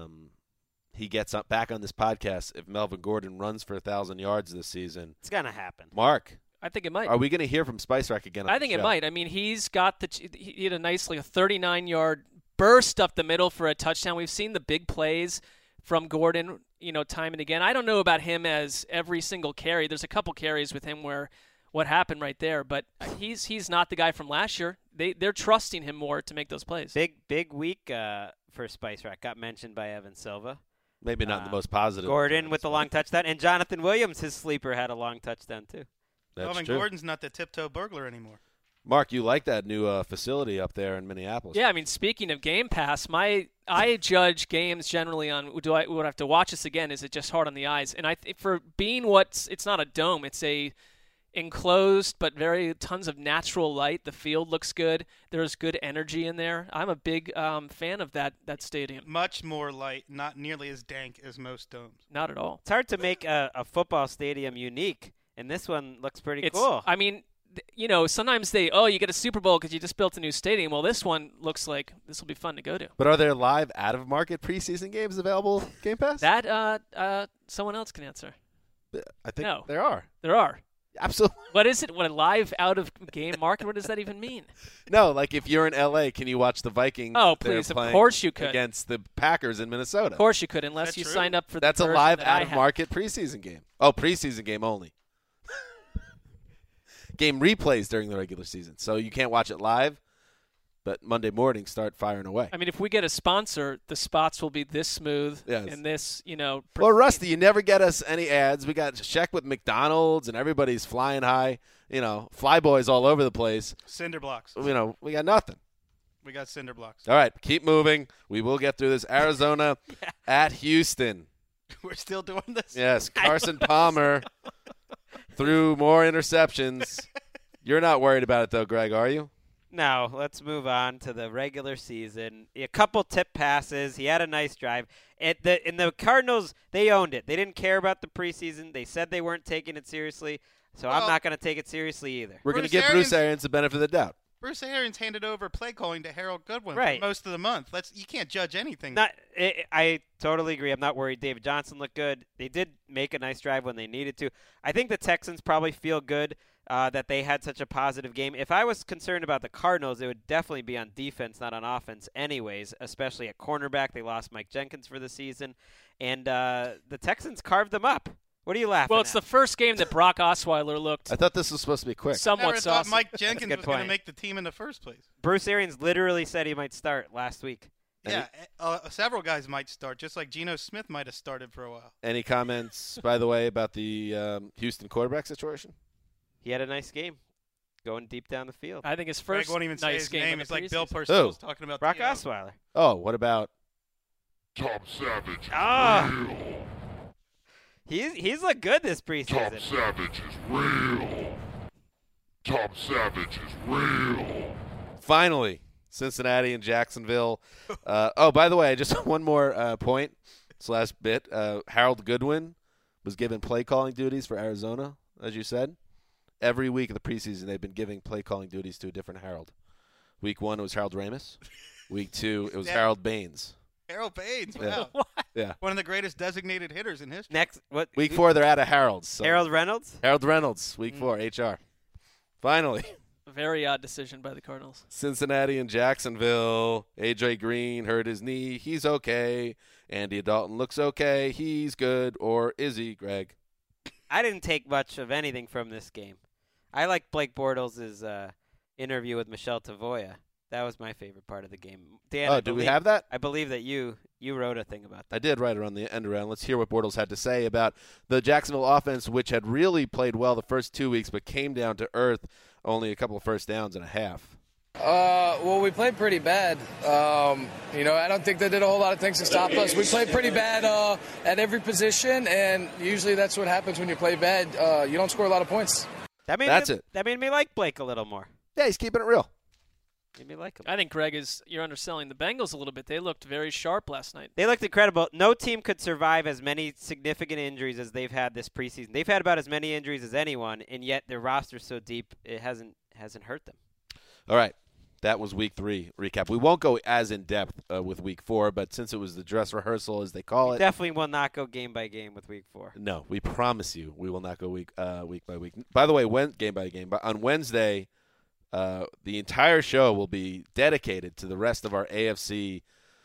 B: he gets back on this podcast if Melvin Gordon runs for 1,000 yards this season.
E: It's going to happen.
B: Mark.
D: I think it might.
B: Are we going to hear from Spice Rack again on
D: I think
B: the
D: it
B: show?
D: might. I mean, he had a nice, like a 39-yard burst up the middle for a touchdown. We've seen the big plays from Gordon, time and again. I don't know about him as every single carry. There's a couple carries with him where what happened right there, but he's not the guy from last year. They're trusting him more to make those plays.
E: Big week for Spice Rack. Got mentioned by Evan Silva.
B: Maybe not the most positive.
E: Gordon with the long touchdown, and Jonathan Williams, his sleeper, had a long touchdown too.
B: That's
C: Melvin
B: true.
C: Gordon's not the tiptoe burglar anymore.
B: Mark, you like that new facility up there in Minneapolis?
D: Yeah, I mean, speaking of Game Pass, I judge games generally on would I have to watch this again? Is it just hard on the eyes? And for being it's not a dome, it's a enclosed but tons of natural light. The field looks good. There's good energy in there. I'm a big fan of that stadium.
C: Much more light, not nearly as dank as most domes.
D: Not at all.
E: It's hard to make a football stadium unique, and this one looks pretty cool.
D: I mean, sometimes you get a Super Bowl because you just built a new stadium. Well, this one looks like this will be fun to go to.
B: But are there live out-of-market preseason games available Game Pass?
D: That someone else can answer.
B: I think
D: No.
B: there are.
D: There are.
B: Absolutely.
D: What is it? What, a live out-of-game market? What does that even mean?
B: No, like if you're in L.A., can you watch the Vikings?
D: Oh, please, of
B: playing
D: course you could.
B: Against the Packers in Minnesota.
D: Of course you could, unless you
C: true?
D: signed up for
B: That's
D: the
B: a
D: version
B: live
D: that I have.
B: out-of-market preseason game. Oh, preseason game only. Game replays during the regular season. So you can't watch it live, but Monday morning start firing away.
D: I mean, if we get a sponsor, the spots will be this smooth
B: Yes.
D: and this,
B: Well,
D: pristine.
B: Rusty, you never get us any ads. We got Sheck with McDonald's, and everybody's flying high. Flyboys all over the place.
C: Cinder blocks.
B: We got nothing.
C: We got cinder blocks.
B: All right, keep moving. We will get through this. Arizona at Houston.
C: We're still doing this?
B: Yes, Carson Palmer threw more interceptions. You're not worried about it, though, Greg, are you?
E: No, let's move on to the regular season. A couple tip passes. He had a nice drive. In the Cardinals, they owned it. They didn't care about the preseason. They said they weren't taking it seriously, so I'm not going to take it seriously either.
B: We're going to give Bruce Arians the benefit of the doubt.
C: Bruce Arians handed over play calling to Harold Goodwin
E: Right.
C: for most of the month. You can't judge anything.
E: I totally agree. I'm not worried. David Johnson looked good. They did make a nice drive when they needed to. I think the Texans probably feel good that they had such a positive game. If I was concerned about the Cardinals, it would definitely be on defense, not on offense anyways, especially at cornerback. They lost Mike Jenkins for the season, and the Texans carved them up. What are you laughing
D: Well, it's
E: at?
D: the first game that Brock Osweiler looked
B: I thought this was supposed to be quick.
D: somewhat
C: Never thought
D: saucy.
C: Mike Jenkins
E: good
C: was going to
E: point.
C: make the team in the first place.
E: Bruce Arians literally said he might start last week.
C: Yeah, several guys might start, just like Geno Smith might have started for a while.
B: Any comments, by the way, about the Houston quarterback situation?
E: He had a nice game, going deep down the field.
D: I think his
C: Greg
D: first
C: won't even say
D: nice
C: his
D: game
C: name.
D: in the
C: It's like Bill
D: preseason.
C: Parcells talking about
E: Brock
C: T.O.
E: Osweiler.
B: Oh, what about?
I: Tom Savage.
E: Ah. He's looked good this
I: Tom
E: preseason.
I: Savage is real. Tom Savage is real.
B: Finally, Cincinnati and Jacksonville. By the way, just one more point. This last bit. Harold Goodwin was given play calling duties for Arizona, as you said. Every week of the preseason, they've been giving play calling duties to a different Harold. Week 1, it was Harold Ramis. Week 2, it was Harold Baines.
C: Harold Baines,
B: Yeah.
C: wow.
B: Yeah.
C: One of the greatest designated hitters in history.
E: Next, what?
B: Week 4, they're out of Harold's. So.
E: Harold Reynolds?
B: Harold Reynolds, week 4, HR. Finally.
D: A very odd decision by the Cardinals.
B: Cincinnati and Jacksonville. A.J. Green hurt his knee. He's okay. Andy Dalton looks okay. He's good. Or is he, Greg?
E: I didn't take much of anything from this game. I liked Blake Bortles' interview with Michelle Tavoya. That was my favorite part of the game. Dan,
B: Do we have that?
E: I believe that you wrote a thing about that.
B: I did write it on the end around. Let's hear what Bortles had to say about the Jacksonville offense, which had really played well the first 2 weeks, but came down to earth, only a couple of first downs and a half.
J: Well, we played pretty bad. I don't think they did a whole lot of things to stop us. We played pretty bad at every position, and usually that's what happens when you play bad. You don't score a lot of points.
E: That made me like Blake a little more.
B: Yeah, he's keeping it real.
E: Made me like him.
D: I think, Greg, you're underselling the Bengals a little bit. They looked very sharp last night.
E: They looked incredible. No team could survive as many significant injuries as they've had this preseason. They've had about as many injuries as anyone, and yet their roster's so deep it hasn't hurt them.
B: All right. That was week 3 recap. We won't go as in-depth with week 4, but since it was the dress rehearsal, as they call it.
E: Definitely will not go game by game with week 4.
B: No, we promise you we will not go week by week. By the way, game by game. But on Wednesday, the entire show will be dedicated to the rest of our AFC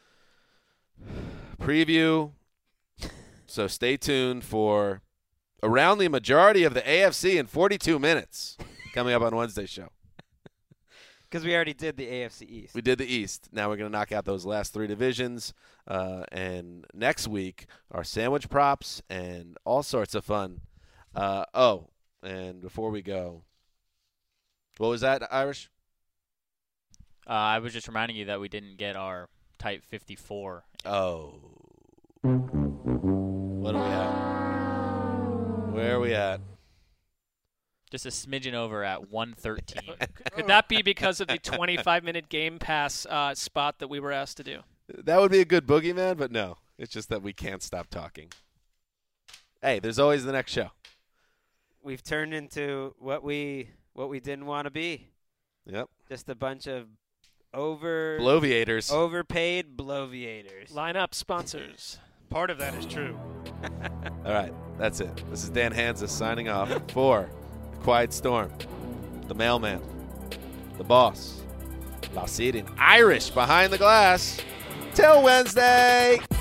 B: preview. So stay tuned for around the majority of the AFC in 42 minutes coming up on Wednesday's show.
E: Because we already did the AFC East.
B: We did the East. Now we're going to knock out those last 3 divisions. And next week, our sandwich props and all sorts of fun. And before we go, what was that, Irish?
F: I was just reminding you that we didn't get our Type 54.
B: Oh. What are we at? Where are we at?
F: Just a smidgen over at 113.
D: Could that be because of the 25-minute Game Pass spot that we were asked to do?
B: That would be a good boogeyman, but no. It's just that we can't stop talking. Hey, there's always the next show.
E: We've turned into what we didn't want to be.
B: Yep.
E: Just a bunch of
B: bloviators.
E: Overpaid bloviators.
D: Line up sponsors.
C: Part of that is true.
B: All right, that's it. This is Dan Hansis signing off for The Quiet Storm, The Mailman, The Boss, La City, Irish behind the glass. Till Wednesday.